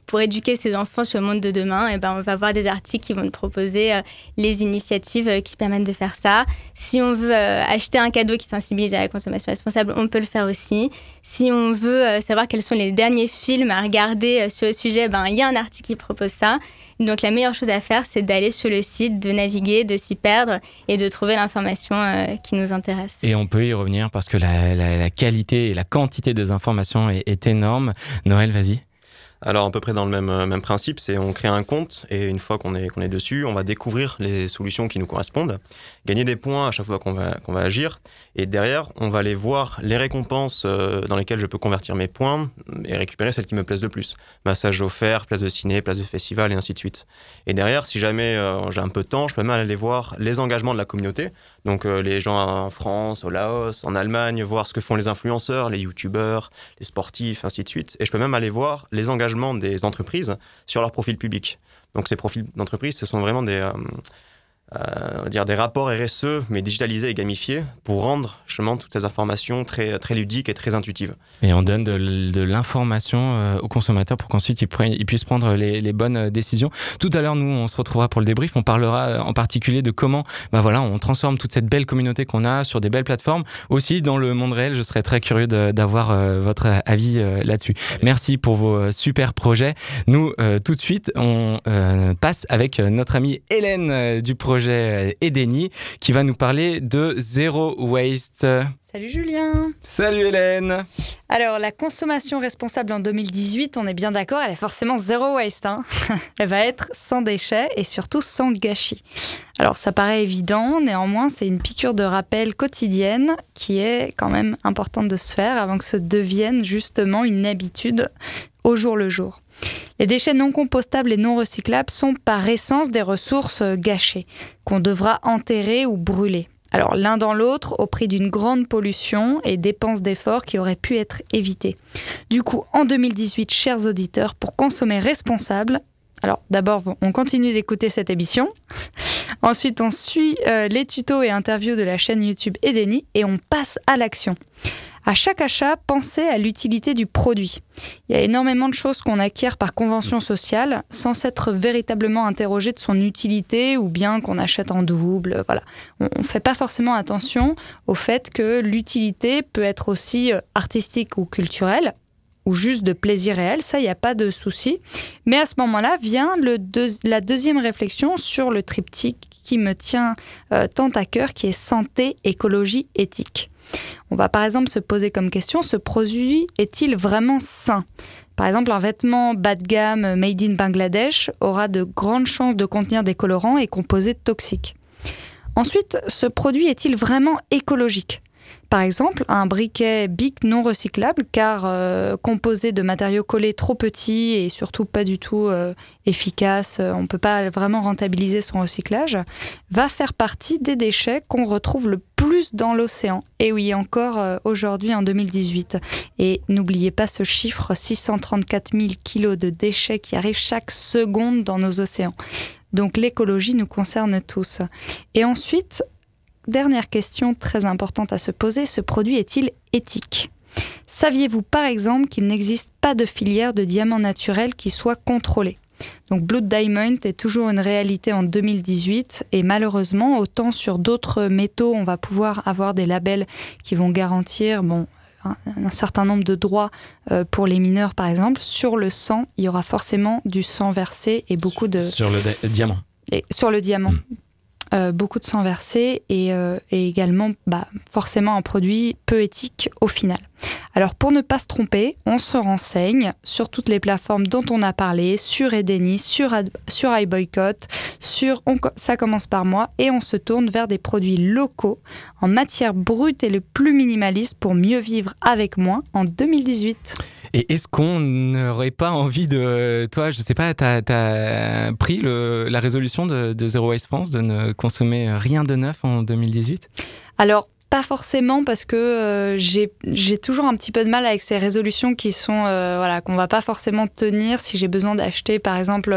L: pour éduquer ses enfants sur le monde de demain, et ben, on va voir des articles qui vont nous proposer euh, les initiatives euh, qui permettent de faire ça. Si on veut euh, acheter un cadeau qui sensibilise à la consommation responsable, on peut le faire aussi. Si on veut euh, savoir quels sont les derniers films à regarder euh, sur le sujet, ben, il y a un article qui propose ça. Donc la meilleure chose à faire, c'est d'aller sur le site, de naviguer, de s'y perdre et de trouver l'information euh, qui nous intéresse.
C: Et on peut y revenir parce que la, la, la qualité et la quantité des informations est, est énorme. Noël, vas-y.
K: Alors à peu près dans le même, même principe, c'est on crée un compte et une fois qu'on est, qu'on est dessus, on va découvrir les solutions qui nous correspondent, gagner des points à chaque fois qu'on va, qu'on va agir et derrière on va aller voir les récompenses dans lesquelles je peux convertir mes points et récupérer celles qui me plaisent le plus. Massage offert, place de ciné, place de festival et ainsi de suite. Et derrière, si jamais euh, j'ai un peu de temps, je peux même aller voir les engagements de la communauté. Donc euh, les gens en France, au Laos, en Allemagne, voir ce que font les influenceurs, les youtubeurs, les sportifs, ainsi de suite. Et je peux même aller voir les engagements des entreprises sur leur profil public. Donc ces profils d'entreprise, ce sont vraiment des, euh, euh, on va dire des rapports R S E, mais digitalisés et gamifiés, pour rendre justement toutes ces informations très, très ludiques et très intuitives.
C: Et on donne de, de l'information euh, aux consommateurs pour qu'ensuite ils, prennent, ils puissent prendre les, les bonnes décisions. Tout à l'heure, nous, on se retrouvera pour le débrief. On parlera en particulier de comment bah voilà, on transforme toute cette belle communauté qu'on a sur des belles plateformes. Aussi, dans le monde réel, je serais très curieux de, d'avoir euh, votre avis euh, là-dessus. Merci pour vos euh, super projets. Nous, euh, tout de suite, on euh, passe avec notre amie Hélène euh, du projet Edeni qui va nous parler de Zero Waste.
D: Salut Julien.
C: Salut Hélène.
D: Alors la consommation responsable en deux mille dix-huit, on est bien d'accord, elle est forcément zéro waste. Hein. Elle va être sans déchets et surtout sans gâchis. Alors ça paraît évident, néanmoins c'est une piqûre de rappel quotidienne qui est quand même importante de se faire avant que ce devienne justement une habitude au jour le jour. Les déchets non compostables et non recyclables sont par essence des ressources gâchées, qu'on devra enterrer ou brûler. Alors l'un dans l'autre au prix d'une grande pollution et dépenses d'efforts qui auraient pu être évitées. Du coup, en deux mille dix-huit, chers auditeurs, pour consommer responsable, alors d'abord on continue d'écouter cette émission, ensuite on suit euh, les tutos et interviews de la chaîne YouTube Edeni et on passe à l'action. À chaque achat, pensez à l'utilité du produit. Il y a énormément de choses qu'on acquiert par convention sociale sans s'être véritablement interrogé de son utilité ou bien qu'on achète en double. Voilà. On ne fait pas forcément attention au fait que l'utilité peut être aussi artistique ou culturelle ou juste de plaisir réel, ça, il n'y a pas de souci. Mais à ce moment-là vient le deux, la deuxième réflexion sur le triptyque qui me tient euh, tant à cœur, qui est santé, écologie, éthique. On va par exemple se poser comme question, ce produit est-il vraiment sain ? Par exemple, un vêtement bas de gamme made in Bangladesh aura de grandes chances de contenir des colorants et composés toxiques. Ensuite, ce produit est-il vraiment écologique ? Par exemple, un briquet Bic non recyclable, car euh, composé de matériaux collés trop petits et surtout pas du tout euh, efficace, on ne peut pas vraiment rentabiliser son recyclage, va faire partie des déchets qu'on retrouve le plus dans l'océan. Et oui, encore euh, aujourd'hui en deux mille dix-huit. Et n'oubliez pas ce chiffre, six cent trente-quatre mille kilos de déchets qui arrivent chaque seconde dans nos océans. Donc l'écologie nous concerne tous. Et ensuite, dernière question très importante à se poser, ce produit est-il éthique ? Saviez-vous par exemple qu'il n'existe pas de filière de diamants naturels qui soit contrôlée ? Donc Blood Diamond est toujours une réalité en deux mille dix-huit et malheureusement, autant sur d'autres métaux, on va pouvoir avoir des labels qui vont garantir bon, un, un certain nombre de droits euh, pour les mineurs par exemple. Sur le sang, il y aura forcément du sang versé et beaucoup de...
C: Sur le di- diamant.
L: Et sur le diamant. Mmh. Euh, beaucoup de sang versé et, euh, et également bah, forcément un produit peu éthique au final. Alors pour ne pas se tromper, on se renseigne sur toutes les plateformes dont on a parlé, sur Edeni, sur, sur iBoycott, sur on, Ça commence par moi et on se tourne vers des produits locaux en matière brute et le plus minimaliste pour mieux vivre avec moins en deux mille dix-huit.
C: Et est-ce qu'on n'aurait pas envie de... Toi, je sais pas, t'as, t'as pris le, la résolution de, de Zero Waste France de ne consommer rien de neuf en deux mille dix-huit ?
L: Alors, pas forcément parce que euh, j'ai, j'ai toujours un petit peu de mal avec ces résolutions qui sont, euh, voilà, qu'on va pas forcément tenir. Si j'ai besoin d'acheter, par exemple,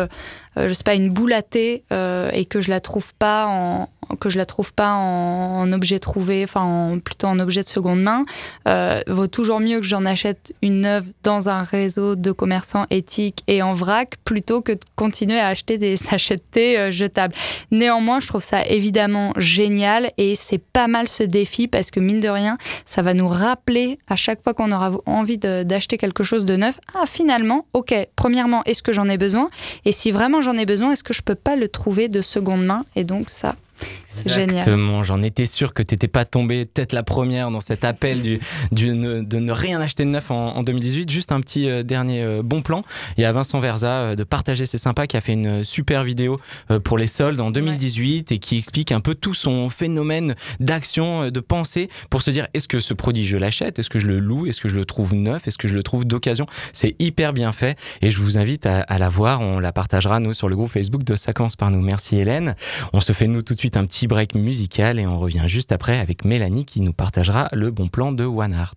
D: euh, je sais pas, une boule à thé euh, et que je la trouve pas en que je la trouve pas en, en objet trouvé, enfin en, plutôt en objet de seconde main, euh, vaut toujours mieux que j'en achète une neuve dans un réseau de commerçants éthiques et en vrac plutôt que de continuer à acheter des sachets de thé euh, jetables. Néanmoins, je trouve ça évidemment génial et c'est pas mal ce défi parce que mine de rien, ça va nous rappeler à chaque fois qu'on aura envie de, d'acheter quelque chose de neuf, ah finalement, ok, premièrement, est-ce que j'en ai besoin? Et si vraiment j'en ai besoin, est-ce que je peux pas le trouver de seconde main? Et donc ça... C'est
C: Exactement,
D: génial.
C: J'en étais sûr que tu n'étais pas tombée tête la première dans cet appel du, du, ne, de ne rien acheter de neuf en, en deux mille dix-huit. Juste un petit euh, dernier euh, bon plan. Il y a Vincent Verza euh, de Partager C'est Sympa qui a fait une super vidéo euh, pour les soldes en deux mille dix-huit ouais. et qui explique un peu tout son phénomène d'action, euh, de pensée pour se dire est-ce que ce produit je l'achète, est-ce que je le loue, est-ce que je le trouve neuf, est-ce que je le trouve d'occasion. C'est hyper bien fait et je vous invite à, à la voir. On la partagera nous sur le groupe Facebook de Ça commence par nous. Merci Hélène. On se fait nous tout de suite un petit break musical et on revient juste après avec Mélanie qui nous partagera le bon plan de One Art.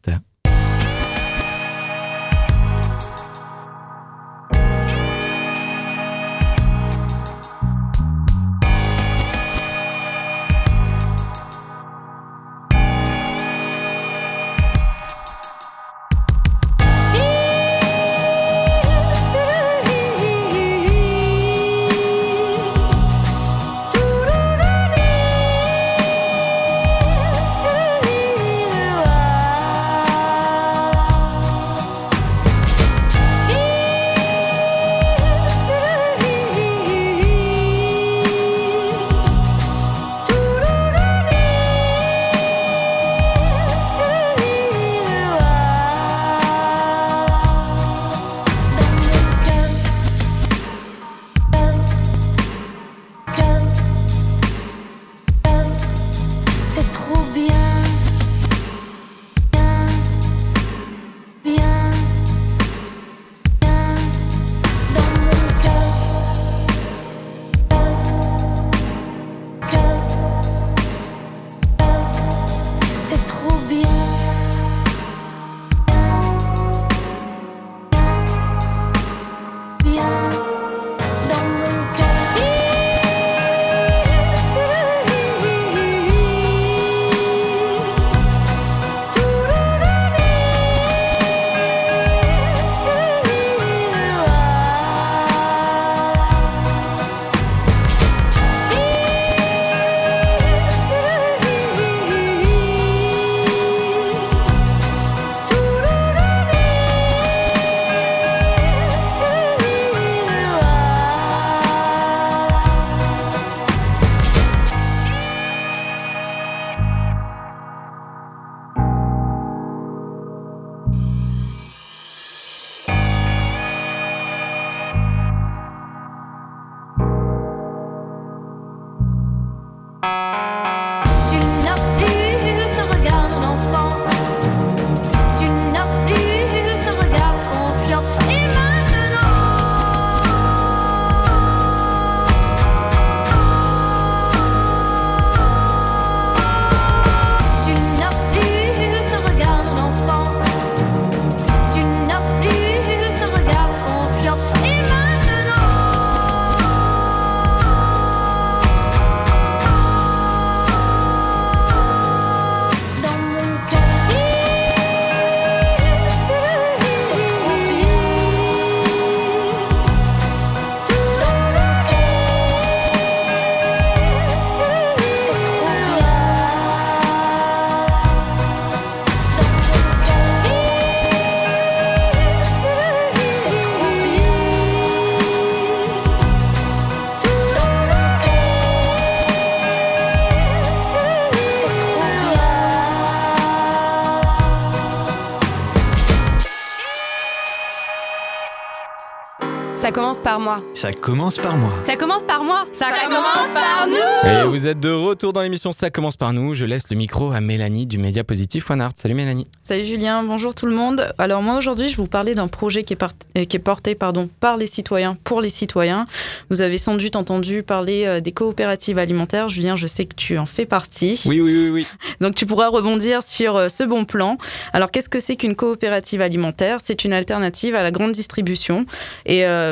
B: Ça commence par moi.
M: Ça commence par moi.
A: Ça commence par moi.
B: Ça, Ça commence par nous.
C: Et vous êtes de retour dans l'émission Ça commence par nous. Je laisse le micro à Mélanie du média positif One Art. Salut Mélanie.
N: Salut Julien, bonjour tout le monde. Alors moi aujourd'hui je vais vous parler d'un projet qui est, par... qui est porté pardon, par les citoyens pour les citoyens. Vous avez sans doute entendu parler des coopératives alimentaires. Julien, je sais que tu en fais partie.
C: Oui, oui, oui, oui.
N: Donc tu pourras rebondir sur ce bon plan. Alors qu'est-ce que c'est qu'une coopérative alimentaire ? C'est une alternative à la grande distribution. Et euh,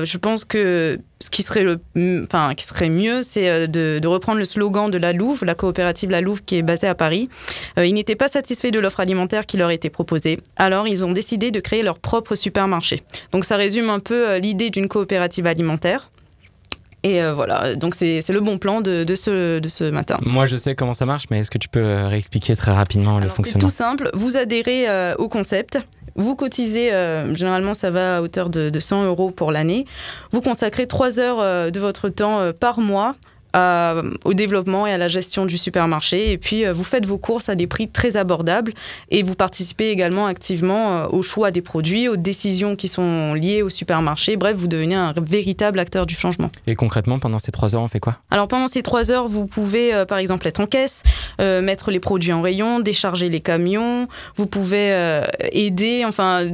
N: euh, je pense que ce qui serait, le, enfin, qui serait mieux, c'est de, de reprendre le slogan de la Louve, la coopérative La Louve qui est basée à Paris. Euh, ils n'étaient pas satisfaits de l'offre alimentaire qui leur était proposée. Alors, ils ont décidé de créer leur propre supermarché. Donc, ça résume un peu euh, l'idée d'une coopérative alimentaire. Et euh, voilà, donc c'est, c'est le bon plan de, de, ce, de ce matin.
C: Moi, je sais comment ça marche, mais est-ce que tu peux réexpliquer très rapidement le
N: Alors,
C: fonctionnement ?
N: C'est tout simple, vous adhérez euh, au concept. Vous cotisez, euh, généralement ça va à hauteur de, de cent euros pour l'année. Vous consacrez trois heures euh, de votre temps euh, par mois à, au développement et à la gestion du supermarché. Et puis euh, vous faites vos courses à des prix très abordables et vous participez également activement euh, au choix des produits, aux décisions qui sont liées au supermarché. Bref, vous devenez un véritable acteur du changement.
C: Et concrètement, pendant ces trois heures, on fait quoi ?
N: Alors pendant ces trois heures, vous pouvez euh, par exemple être en caisse, euh, mettre les produits en rayon, décharger les camions, vous pouvez euh, aider, enfin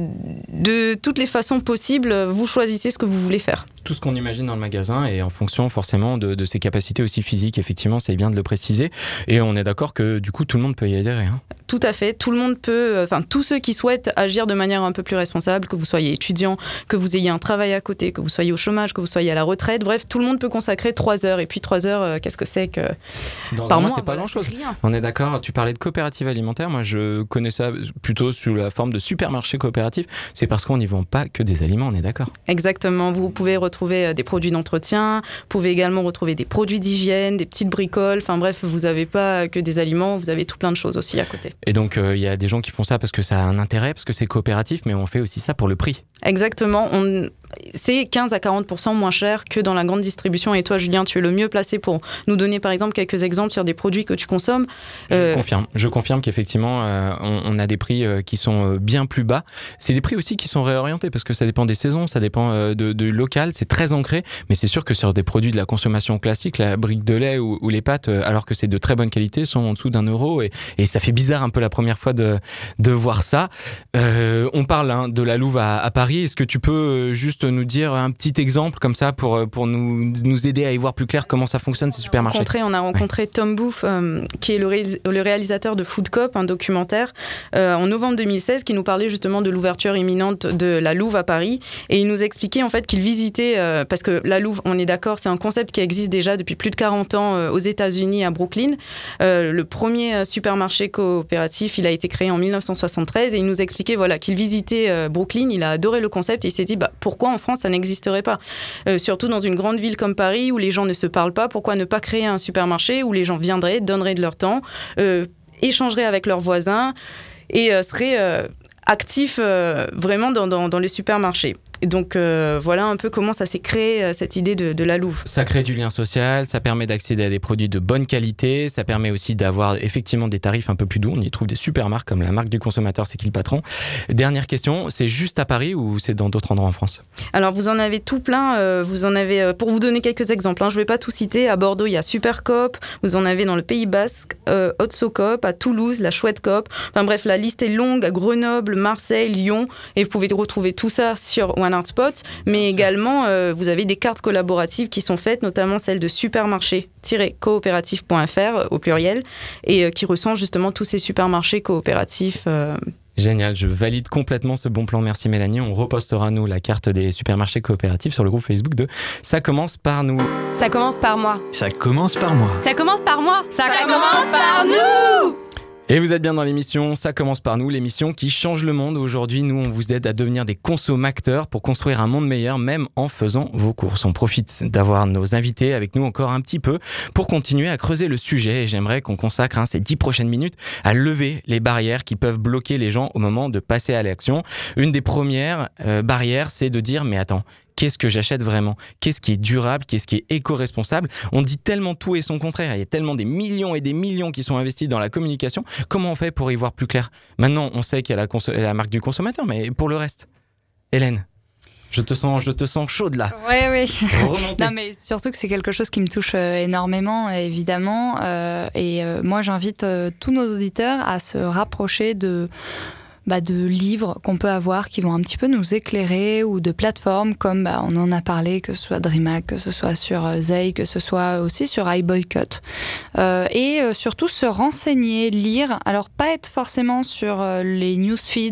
N: de toutes les façons possibles, vous choisissez ce que vous voulez faire.
C: Tout ce qu'on imagine dans le magasin et en fonction forcément de, de ses capacités aussi physiques, effectivement, c'est bien de le préciser. Et on est d'accord que du coup, tout le monde peut y adhérer. Hein.
N: Tout à fait, tout le monde peut, enfin tous ceux qui souhaitent agir de manière un peu plus responsable, que vous soyez étudiant, que vous ayez un travail à côté, que vous soyez au chômage, que vous soyez à la retraite, bref, tout le monde peut consacrer trois heures. Et puis trois heures, euh, qu'est-ce que c'est que
C: dans
N: par
C: un mois,
N: mois,
C: c'est pas
N: voilà,
C: grand-chose.
N: c'est rien.
C: On est d'accord, tu parlais de coopérative alimentaire, moi je connais ça plutôt sous la forme de supermarché coopératif, c'est parce qu'on n'y vend pas que des aliments, on est d'accord.
N: Exactement, vous pouvez retrouver des produits d'entretien, vous pouvez également retrouver des produits d'hygiène, des petites bricoles, enfin bref, vous n'avez pas que des aliments, vous avez tout plein de choses aussi à côté.
C: Et donc il euh, y a des gens qui font ça parce que ça a un intérêt, parce que c'est coopératif, mais on fait aussi ça pour le prix.
N: Exactement, on... c'est quinze à quarante pour cent moins cher que dans la grande distribution. Et toi, Julien, tu es le mieux placé pour nous donner par exemple quelques exemples sur des produits que tu consommes.
C: Euh... Je confirme, je confirme qu'effectivement, euh, on, on a des prix euh, qui sont euh, bien plus bas. C'est des prix aussi qui sont réorientés parce que ça dépend des saisons, ça dépend euh, de, de local, c'est très ancré. Mais c'est sûr que sur des produits de la consommation classique, la brique de lait ou, ou les pâtes, euh, alors que c'est de très bonne qualité, sont en dessous d'un euro. Et, et ça fait bizarre un peu la première fois de, de voir ça. Euh, on parle hein, de la Louve à, à Paris. Est-ce que tu peux juste nous dire un petit exemple comme ça pour, pour nous, nous aider à y voir plus clair comment ça fonctionne ces supermarchés ?
N: Rencontré, on a rencontré ouais. Tom Booth, euh, qui est le, ré- le réalisateur de Food Cop, un documentaire, euh, en novembre deux mille seize, qui nous parlait justement de l'ouverture imminente de la Louve à Paris. Et il nous expliquait en fait qu'il visitait, euh, parce que la Louve, on est d'accord, c'est un concept qui existe déjà depuis plus de quarante ans euh, aux États-Unis, à Brooklyn. Euh, le premier supermarché coopératif, il a été créé en dix-neuf cent soixante-treize et il nous expliquait voilà, qu'il visitait euh, Brooklyn, il a adoré le concept et il s'est dit bah, pourquoi en France ça n'existerait pas euh, surtout dans une grande ville comme Paris où les gens ne se parlent pas, pourquoi ne pas créer un supermarché où les gens viendraient, donneraient de leur temps, euh, échangeraient avec leurs voisins et euh, seraient euh, actifs euh, vraiment dans, dans, dans les supermarchés. Et donc euh, voilà un peu comment ça s'est créé, euh, cette idée de, de la Louve.
C: Ça crée du lien social, ça permet d'accéder à des produits de bonne qualité, ça permet aussi d'avoir effectivement des tarifs un peu plus doux. On y trouve des super marques comme la marque du consommateur, c'est qui le patron. Dernière question, c'est juste à Paris ou c'est dans d'autres endroits en France ?
N: Alors vous en avez tout plein, euh, vous en avez, euh, pour vous donner quelques exemples, hein, je ne vais pas tout citer, à Bordeaux il y a Super Coop, vous en avez dans le Pays Basque, euh, Otso Coop, à Toulouse, la Chouette Coop, enfin bref la liste est longue, à Grenoble, Marseille, Lyon, et vous pouvez retrouver tout ça sur One Art Spot, mais également euh, vous avez des cartes collaboratives qui sont faites, notamment celle de supermarché tiret coopératif point f r au pluriel, et euh, qui recense justement tous ces supermarchés coopératifs. Euh...
C: Génial, je valide complètement ce bon plan. Merci Mélanie. On repostera nous la carte des supermarchés coopératifs sur le groupe Facebook de Ça commence par nous.
B: Ça commence par moi.
H: Ça commence par moi.
B: Ça commence par moi. Ça, Ça commence par nous.
C: Et vous êtes bien dans l'émission Ça commence par nous, l'émission qui change le monde. Aujourd'hui, nous, on vous aide à devenir des consommateurs pour construire un monde meilleur, même en faisant vos courses. On profite d'avoir nos invités avec nous encore un petit peu pour continuer à creuser le sujet. Et j'aimerais qu'on consacre hein, ces dix prochaines minutes à lever les barrières qui peuvent bloquer les gens au moment de passer à l'action. Une des premières euh, barrières, c'est de dire « mais attends ». Qu'est-ce que j'achète vraiment ? Qu'est-ce qui est durable ? Qu'est-ce qui est éco-responsable ? On dit tellement tout et son contraire. Il y a tellement des millions et des millions qui sont investis dans la communication. Comment on fait pour y voir plus clair ? Maintenant, on sait qu'il y a la, cons- la marque du consommateur, mais pour le reste, Hélène, je te sens, je te sens chaude là.
D: Oui, oui. Non, mais surtout que c'est quelque chose qui me touche euh, énormément, évidemment. Euh, et euh, moi, j'invite euh, tous nos auditeurs à se rapprocher de... Bah, de livres qu'on peut avoir qui vont un petit peu nous éclairer ou de plateformes comme bah, on en a parlé, que ce soit DreamHack, que ce soit sur euh, Zei, que ce soit aussi sur iBoycott. Euh, et euh, surtout se renseigner, lire. Alors pas être forcément sur euh, les newsfeeds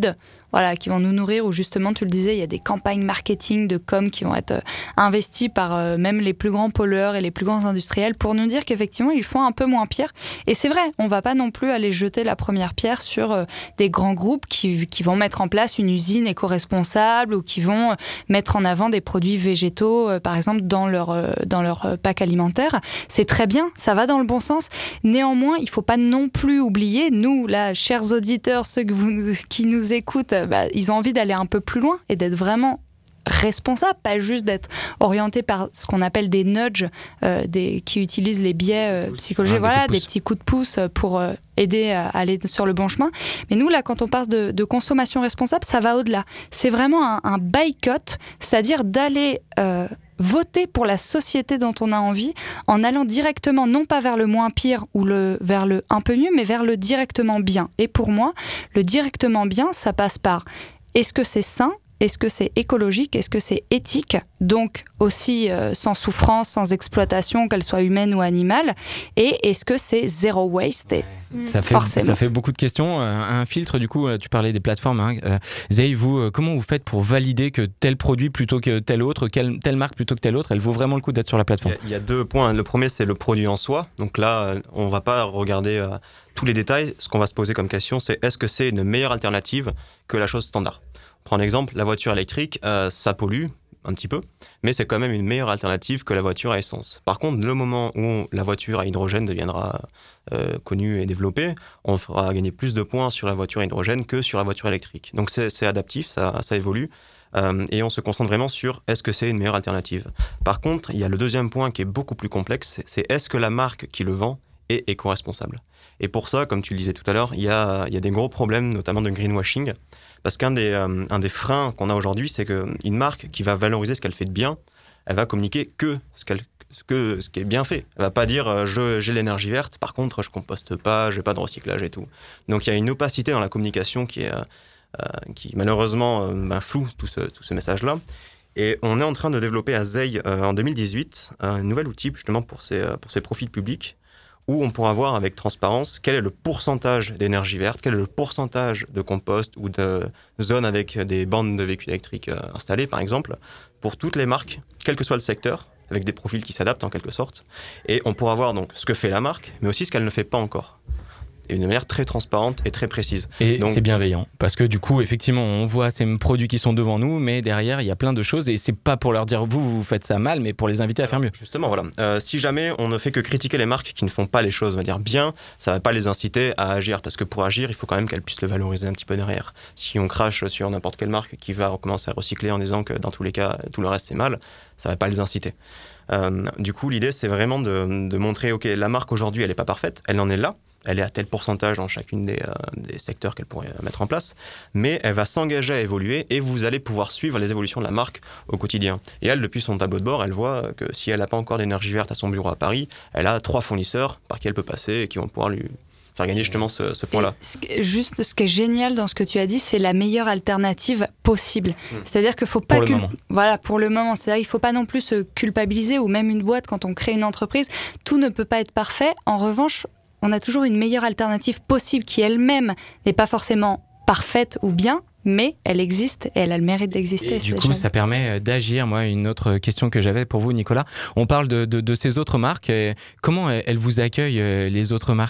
D: voilà, qui vont nous nourrir, ou justement, tu le disais, il y a des campagnes marketing de com qui vont être euh, investies par euh, même les plus grands pollueurs et les plus grands industriels pour nous dire qu'effectivement, ils font un peu moins pire. Et c'est vrai, on va pas non plus aller jeter la première pierre sur euh, des grands groupes qui, qui vont mettre en place une usine éco-responsable ou qui vont mettre en avant des produits végétaux, euh, par exemple, dans leur, euh, dans leur euh, pack alimentaire. C'est très bien, ça va dans le bon sens. Néanmoins, il ne faut pas non plus oublier, nous, là, chers auditeurs, ceux que vous, qui nous écoutent, bah, ils ont envie d'aller un peu plus loin et d'être vraiment responsable, pas juste d'être orienté par ce qu'on appelle des nudges, euh, des, qui utilisent les biais euh, psychologiques,
C: ah,
D: voilà,
C: des,
D: des petits coups de pouce pour euh, aider à aller sur le bon chemin. Mais nous, là, quand on parle de, de consommation responsable, ça va au-delà. C'est vraiment un, un boycott, c'est-à-dire d'aller euh, voter pour la société dont on a envie, en allant directement, non pas vers le moins pire ou le, vers le un peu mieux, mais vers le directement bien. Et pour moi, le directement bien, ça passe par est-ce que c'est sain ? Est-ce que c'est écologique ? Est-ce que c'est éthique ? Donc aussi euh, sans souffrance, sans exploitation, qu'elle soit humaine ou animale. Et est-ce que c'est zéro waste ? Et
C: ça fait,
D: forcément.
C: Ça fait beaucoup de questions. Un filtre, du coup, tu parlais des plateformes. Hein. Euh, Zey, vous, comment vous faites pour valider que tel produit plutôt que tel autre, quelle, telle marque plutôt que telle autre, elle vaut vraiment le coup d'être sur la plateforme ?
K: Il y, a, il y a deux points. Le premier, c'est le produit en soi. Donc là, on ne va pas regarder euh, tous les détails. Ce qu'on va se poser comme question, c'est est-ce que c'est une meilleure alternative que la chose standard ? Prends un exemple, la voiture électrique, euh, ça pollue un petit peu, mais c'est quand même une meilleure alternative que la voiture à essence. Par contre, le moment où la voiture à hydrogène deviendra euh, connue et développée, on fera gagner plus de points sur la voiture à hydrogène que sur la voiture électrique. Donc c'est, c'est adaptif, ça, ça évolue, euh, et on se concentre vraiment sur est-ce que c'est une meilleure alternative. Par contre, il y a le deuxième point qui est beaucoup plus complexe, c'est est-ce que la marque qui le vend est éco-responsable. Et pour ça, comme tu le disais tout à l'heure, il y a, il y a des gros problèmes, notamment de greenwashing. Parce qu'un des, euh, un des freins qu'on a aujourd'hui, c'est qu'une marque qui va valoriser ce qu'elle fait de bien, elle va communiquer que ce, qu'elle, que ce qui est bien fait. Elle va pas dire euh, je, j'ai l'énergie verte, par contre je composte pas, j'ai pas de recyclage et tout. Donc il y a une opacité dans la communication qui, est, euh, qui malheureusement euh, ben, floue tout ce, tout ce message-là. Et on est en train de développer à Zey euh, en deux mille dix-huit un nouvel outil justement pour ces, pour ces profils publics, où on pourra voir avec transparence quel est le pourcentage d'énergie verte, quel est le pourcentage de compost ou de zones avec des bandes de véhicules électriques installées, par exemple, pour toutes les marques, quel que soit le secteur, avec des profils qui s'adaptent en quelque sorte. Et on pourra voir donc ce que fait la marque, mais aussi ce qu'elle ne fait pas encore. Et d'une manière très transparente et très précise.
C: Et
K: donc,
C: c'est bienveillant, parce que du coup, effectivement, on voit ces produits qui sont devant nous, mais derrière, il y a plein de choses, et c'est pas pour leur dire vous, vous faites ça mal, mais pour les inviter à faire mieux.
K: Justement, voilà. Euh, si jamais on ne fait que critiquer les marques qui ne font pas les choses, on va dire bien, ça va pas les inciter à agir, parce que pour agir, il faut quand même qu'elles puissent le valoriser un petit peu derrière. Si on crache sur n'importe quelle marque qui va recommencer à recycler en disant que dans tous les cas, tout le reste c'est mal, ça va pas les inciter. Euh, du coup, l'idée, c'est vraiment de, de montrer, ok, la marque aujourd'hui, elle est pas parfaite, elle en est là. Elle est à tel pourcentage dans chacune des, euh, des secteurs qu'elle pourrait mettre en place, mais elle va s'engager à évoluer et vous allez pouvoir suivre les évolutions de la marque au quotidien. Et elle, depuis son tableau de bord, elle voit que si elle n'a pas encore d'énergie verte à son bureau à Paris, elle a trois fournisseurs par qui elle peut passer et qui vont pouvoir lui faire gagner justement ce, ce point-là.
D: Et juste ce qui est génial dans ce que tu as dit, c'est la meilleure alternative possible. Mmh. C'est-à-dire qu'il faut pas
C: pour le
D: cul...
C: moment.
D: Voilà, pour le moment. C'est-à-dire qu'il faut pas non plus se culpabiliser, ou même une boîte quand on crée une entreprise, tout ne peut pas être parfait. En revanche, on a toujours une meilleure alternative possible qui elle-même n'est pas forcément parfaite ou bien, mais elle existe et elle a le mérite d'exister.
C: Et du coup, ça permet d'agir. Moi, une autre question que j'avais pour vous, Nicolas, on parle de, de, de ces autres marques. Comment elles vous accueillent, les autres marques ?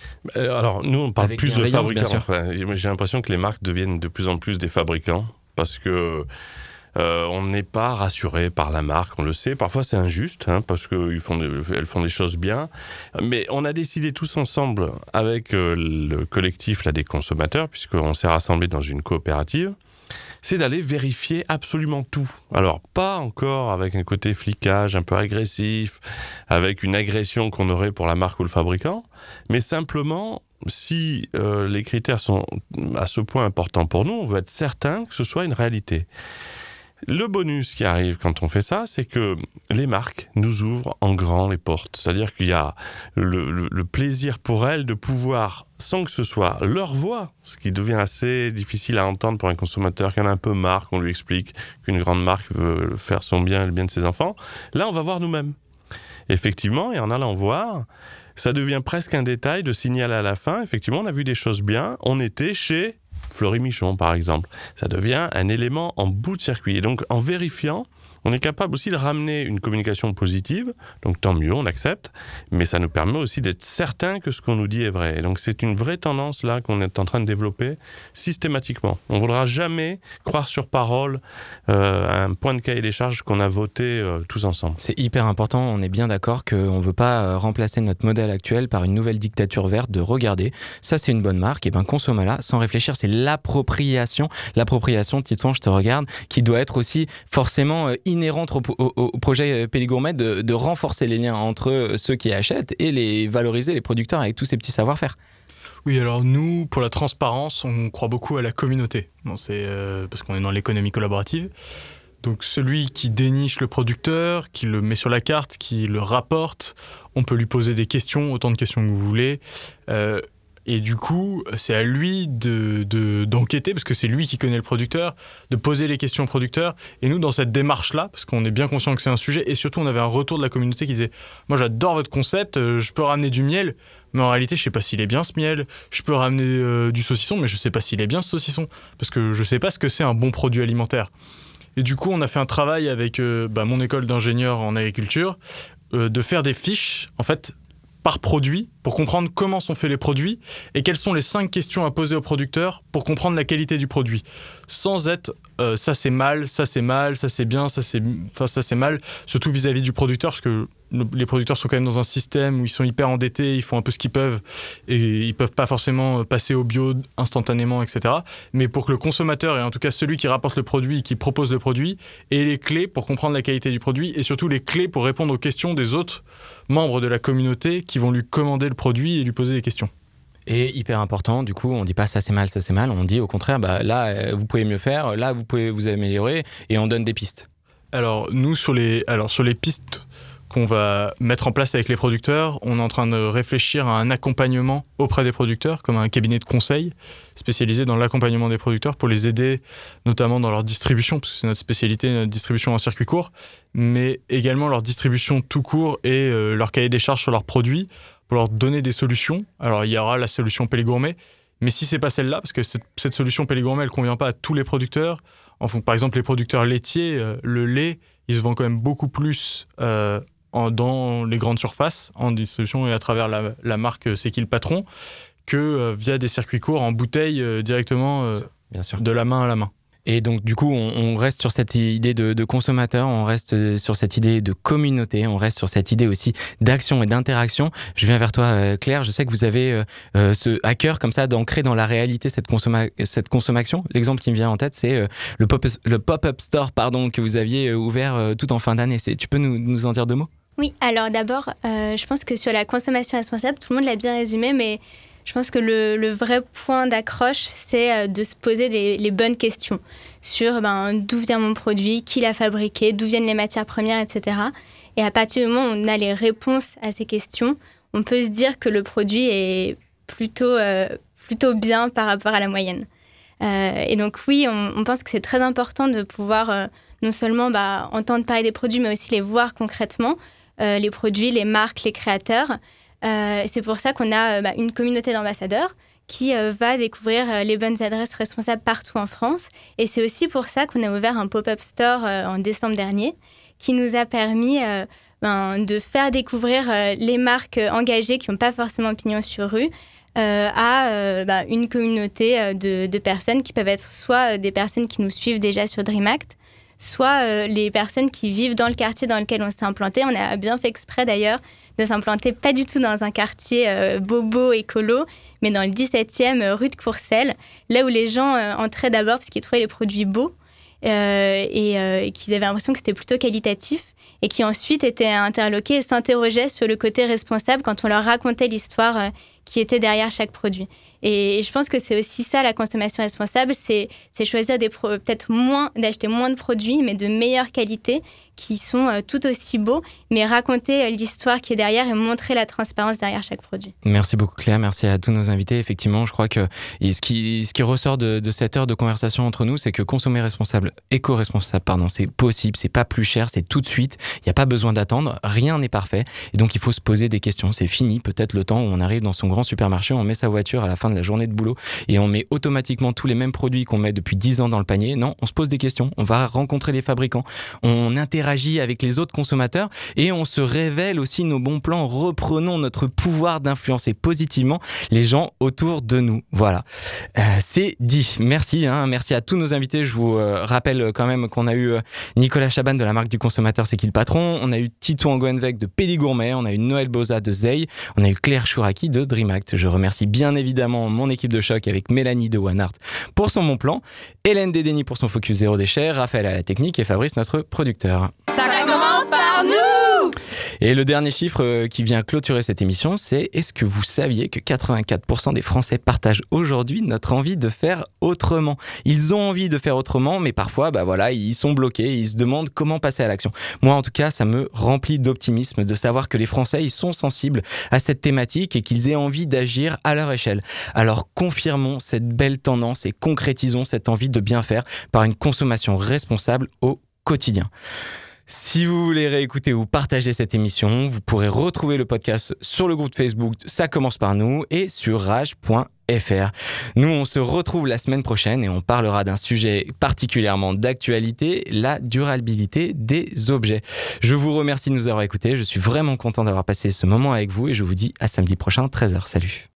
E: Alors, nous, on parle
C: Avec
E: plus de fabricants.
C: Enfin,
E: j'ai l'impression que les marques deviennent de plus en plus des fabricants, parce que Euh, on n'est pas rassuré par la marque, on le sait. Parfois, c'est injuste, hein, parce qu'elles font, des, font des choses bien. Mais on a décidé tous ensemble, avec euh, le collectif là, des consommateurs, puisqu'on s'est rassemblés dans une coopérative, c'est d'aller vérifier absolument tout. Alors, pas encore avec un côté flicage un peu agressif, avec une agression qu'on aurait pour la marque ou le fabricant, mais simplement, si euh, les critères sont à ce point importants pour nous, on veut être certain que ce soit une réalité. Le bonus qui arrive quand on fait ça, c'est que les marques nous ouvrent en grand les portes. C'est-à-dire qu'il y a le, le, le plaisir pour elles de pouvoir, sans que ce soit leur voix, ce qui devient assez difficile à entendre pour un consommateur qui en a un peu marre, qu'on lui explique qu'une grande marque veut faire son bien et le bien de ses enfants. Là, on va voir nous-mêmes. Effectivement, et en allant voir, ça devient presque un détail de signaler à la fin. Effectivement, on a vu des choses bien. On était chez Fleury-Michon, par exemple. Ça devient un élément en bout de circuit. Et donc, en vérifiant, on est capable aussi de ramener une communication positive, donc tant mieux, on accepte, mais ça nous permet aussi d'être certain que ce qu'on nous dit est vrai. Et donc c'est une vraie tendance là qu'on est en train de développer systématiquement. On ne voudra jamais croire sur parole euh, un point de cahier des charges qu'on a voté euh, tous ensemble.
C: C'est hyper important, on est bien d'accord qu'on ne veut pas remplacer notre modèle actuel par une nouvelle dictature verte de regarder, ça c'est une bonne marque, et bien consomme-la sans réfléchir, c'est l'appropriation, l'appropriation, Titouan, je te regarde, qui doit être aussi forcément euh, inhérente au, au, au projet Péli Gourmet de, de renforcer les liens entre ceux qui achètent et les valoriser les producteurs avec tous ces petits savoir-faire.
G: Oui, alors nous, pour la transparence, on croit beaucoup à la communauté. Bon, c'est euh, parce qu'on est dans l'économie collaborative. Donc celui qui déniche le producteur, qui le met sur la carte, qui le rapporte, on peut lui poser des questions, autant de questions que vous voulez. Euh, Et du coup, c'est à lui de, de, d'enquêter, parce que c'est lui qui connaît le producteur, de poser les questions au producteur. Et nous, dans cette démarche-là, parce qu'on est bien conscient que c'est un sujet, et surtout, on avait un retour de la communauté qui disait « Moi, j'adore votre concept, je peux ramener du miel, mais en réalité, je sais pas s'il est bien ce miel. Je peux ramener euh, du saucisson, mais je sais pas s'il est bien ce saucisson, parce que je sais pas ce que c'est un bon produit alimentaire. » Et du coup, on a fait un travail avec euh, bah, mon école d'ingénieur en agriculture, euh, de faire des fiches, en fait, par produit, pour comprendre comment sont faits les produits et quelles sont les cinq questions à poser au producteur pour comprendre la qualité du produit. Sans être euh, ça c'est mal, ça c'est mal, ça c'est bien, ça c'est, enfin, ça c'est mal, surtout vis-à-vis du producteur, parce que le, les producteurs sont quand même dans un système où ils sont hyper endettés, ils font un peu ce qu'ils peuvent et ils peuvent pas forcément passer au bio instantanément, et cetera. Mais pour que le consommateur, et en tout cas celui qui rapporte le produit, qui propose le produit, ait les clés pour comprendre la qualité du produit et surtout les clés pour répondre aux questions des autres membres de la communauté qui vont lui commander le produit et lui poser des questions.
C: Et hyper important, du coup, on dit pas ça c'est mal, ça c'est mal, on dit au contraire, bah, là euh, vous pouvez mieux faire, là vous pouvez vous améliorer, et on donne des pistes.
G: Alors nous, sur les, alors, sur les pistes qu'on va mettre en place avec les producteurs, on est en train de réfléchir à un accompagnement auprès des producteurs, comme un cabinet de conseil spécialisé dans l'accompagnement des producteurs pour les aider, notamment dans leur distribution, parce que c'est notre spécialité, notre distribution en circuit court, mais également leur distribution tout court et euh, leur cahier des charges sur leurs produits, pour leur donner des solutions. Alors il y aura la solution Péli Gourmet, mais si c'est pas celle-là, parce que cette, cette solution Péli Gourmet, elle convient pas à tous les producteurs. Enfin, par exemple, les producteurs laitiers, euh, le lait, il se vend quand même beaucoup plus euh, en, dans les grandes surfaces, en distribution et à travers la, la marque C'est qui le patron, que euh, via des circuits courts en bouteille euh, directement euh,
C: Bien sûr.
G: de la main à la main.
C: Et donc du coup, on, on reste sur cette idée de, de consommateur, on reste sur cette idée de communauté, on reste sur cette idée aussi d'action et d'interaction. Je viens vers toi, euh, Claire. Je sais que vous avez euh, ce à cœur comme ça d'ancrer dans la réalité cette, consomma- cette consommation. L'exemple qui me vient en tête, c'est euh, le, pop- le pop-up store pardon, que vous aviez euh, ouvert euh, tout en fin d'année. C'est, tu peux nous, nous en dire deux mots ?
L: Oui, alors d'abord, euh, je pense que sur la consommation responsable, tout le monde l'a bien résumé, mais je pense que le, le vrai point d'accroche, c'est de se poser les, les bonnes questions sur ben, d'où vient mon produit, qui l'a fabriqué, d'où viennent les matières premières, et cetera. Et à partir du moment où on a les réponses à ces questions, on peut se dire que le produit est plutôt, euh, plutôt bien par rapport à la moyenne. Euh, et donc oui, on, on pense que c'est très important de pouvoir euh, non seulement bah, entendre parler des produits, mais aussi les voir concrètement, euh, les produits, les marques, les créateurs. Euh, c'est pour ça qu'on a euh, bah, une communauté d'ambassadeurs qui euh, va découvrir euh, les bonnes adresses responsables partout en France. Et c'est aussi pour ça qu'on a ouvert un pop-up store euh, en décembre dernier qui nous a permis euh, ben, de faire découvrir euh, les marques engagées qui n'ont pas forcément pignon sur rue euh, à euh, bah, une communauté euh, de, de personnes qui peuvent être soit des personnes qui nous suivent déjà sur DreamAct, soit euh, les personnes qui vivent dans le quartier dans lequel on s'est implanté. On a bien fait exprès d'ailleurs de s'implanter pas du tout dans un quartier euh, bobo écolo, mais dans le dix-septième rue de Courcelles, là où les gens euh, entraient d'abord parce qu'ils trouvaient les produits beaux euh, et, euh, et qu'ils avaient l'impression que c'était plutôt qualitatif, et qui ensuite étaient interloqués et s'interrogeaient sur le côté responsable quand on leur racontait l'histoire euh, qui était derrière chaque produit. Et, et je pense que c'est aussi ça, la consommation responsable, c'est, c'est choisir des pro- peut-être moins, d'acheter moins de produits, mais de meilleure qualité, qui sont euh, tout aussi beaux, mais raconter euh, l'histoire qui est derrière et montrer la transparence derrière chaque produit.
C: Merci beaucoup Claire, merci à tous nos invités. Effectivement, je crois que et ce, qui, ce qui ressort de, de cette heure de conversation entre nous, c'est que consommer responsable, éco-responsable, pardon, c'est possible, c'est pas plus cher, c'est tout de suite, il n'y a pas besoin d'attendre, rien n'est parfait, et donc il faut se poser des questions. C'est fini, peut-être le temps où on arrive dans son grand supermarché, on met sa voiture à la fin de de la journée de boulot et on met automatiquement tous les mêmes produits qu'on met depuis dix ans dans le panier. Non, on se pose des questions, on va rencontrer les fabricants, on interagit avec les autres consommateurs et on se révèle aussi nos bons plans. Reprenons notre pouvoir d'influencer positivement les gens autour de nous. Voilà, euh, c'est dit. Merci, hein, merci à tous nos invités. Je vous euh, rappelle quand même qu'on a eu euh, Nicolas Chaban de la marque du consommateur C'est qui le patron, on a eu Tito Angoenvec de Péli Gourmet, on a eu Noël Boza de Zei, on a eu Claire Chouraki de DreamAct. Je remercie bien évidemment mon équipe de choc avec Mélanie de One Art pour son bon plan, Hélène Dédény pour son focus zéro déchet, Raphaël à la technique et Fabrice notre producteur.
B: Ça commence par nous!
C: Et le dernier chiffre qui vient clôturer cette émission, c'est est-ce que vous saviez que quatre-vingt-quatre pour cent des Français partagent aujourd'hui notre envie de faire autrement? Ils ont envie de faire autrement, mais parfois, bah voilà, ils sont bloqués, ils se demandent comment passer à l'action. Moi, en tout cas, ça me remplit d'optimisme de savoir que les Français, ils sont sensibles à cette thématique et qu'ils aient envie d'agir à leur échelle. Alors, confirmons cette belle tendance et concrétisons cette envie de bien faire par une consommation responsable au quotidien. Si vous voulez réécouter ou partager cette émission, vous pourrez retrouver le podcast sur le groupe Facebook Ça commence par nous et sur rage point f r. Nous, on se retrouve la semaine prochaine et on parlera d'un sujet particulièrement d'actualité, la durabilité des objets. Je vous remercie de nous avoir écoutés. Je suis vraiment content d'avoir passé ce moment avec vous et je vous dis à samedi prochain, treize heures. Salut.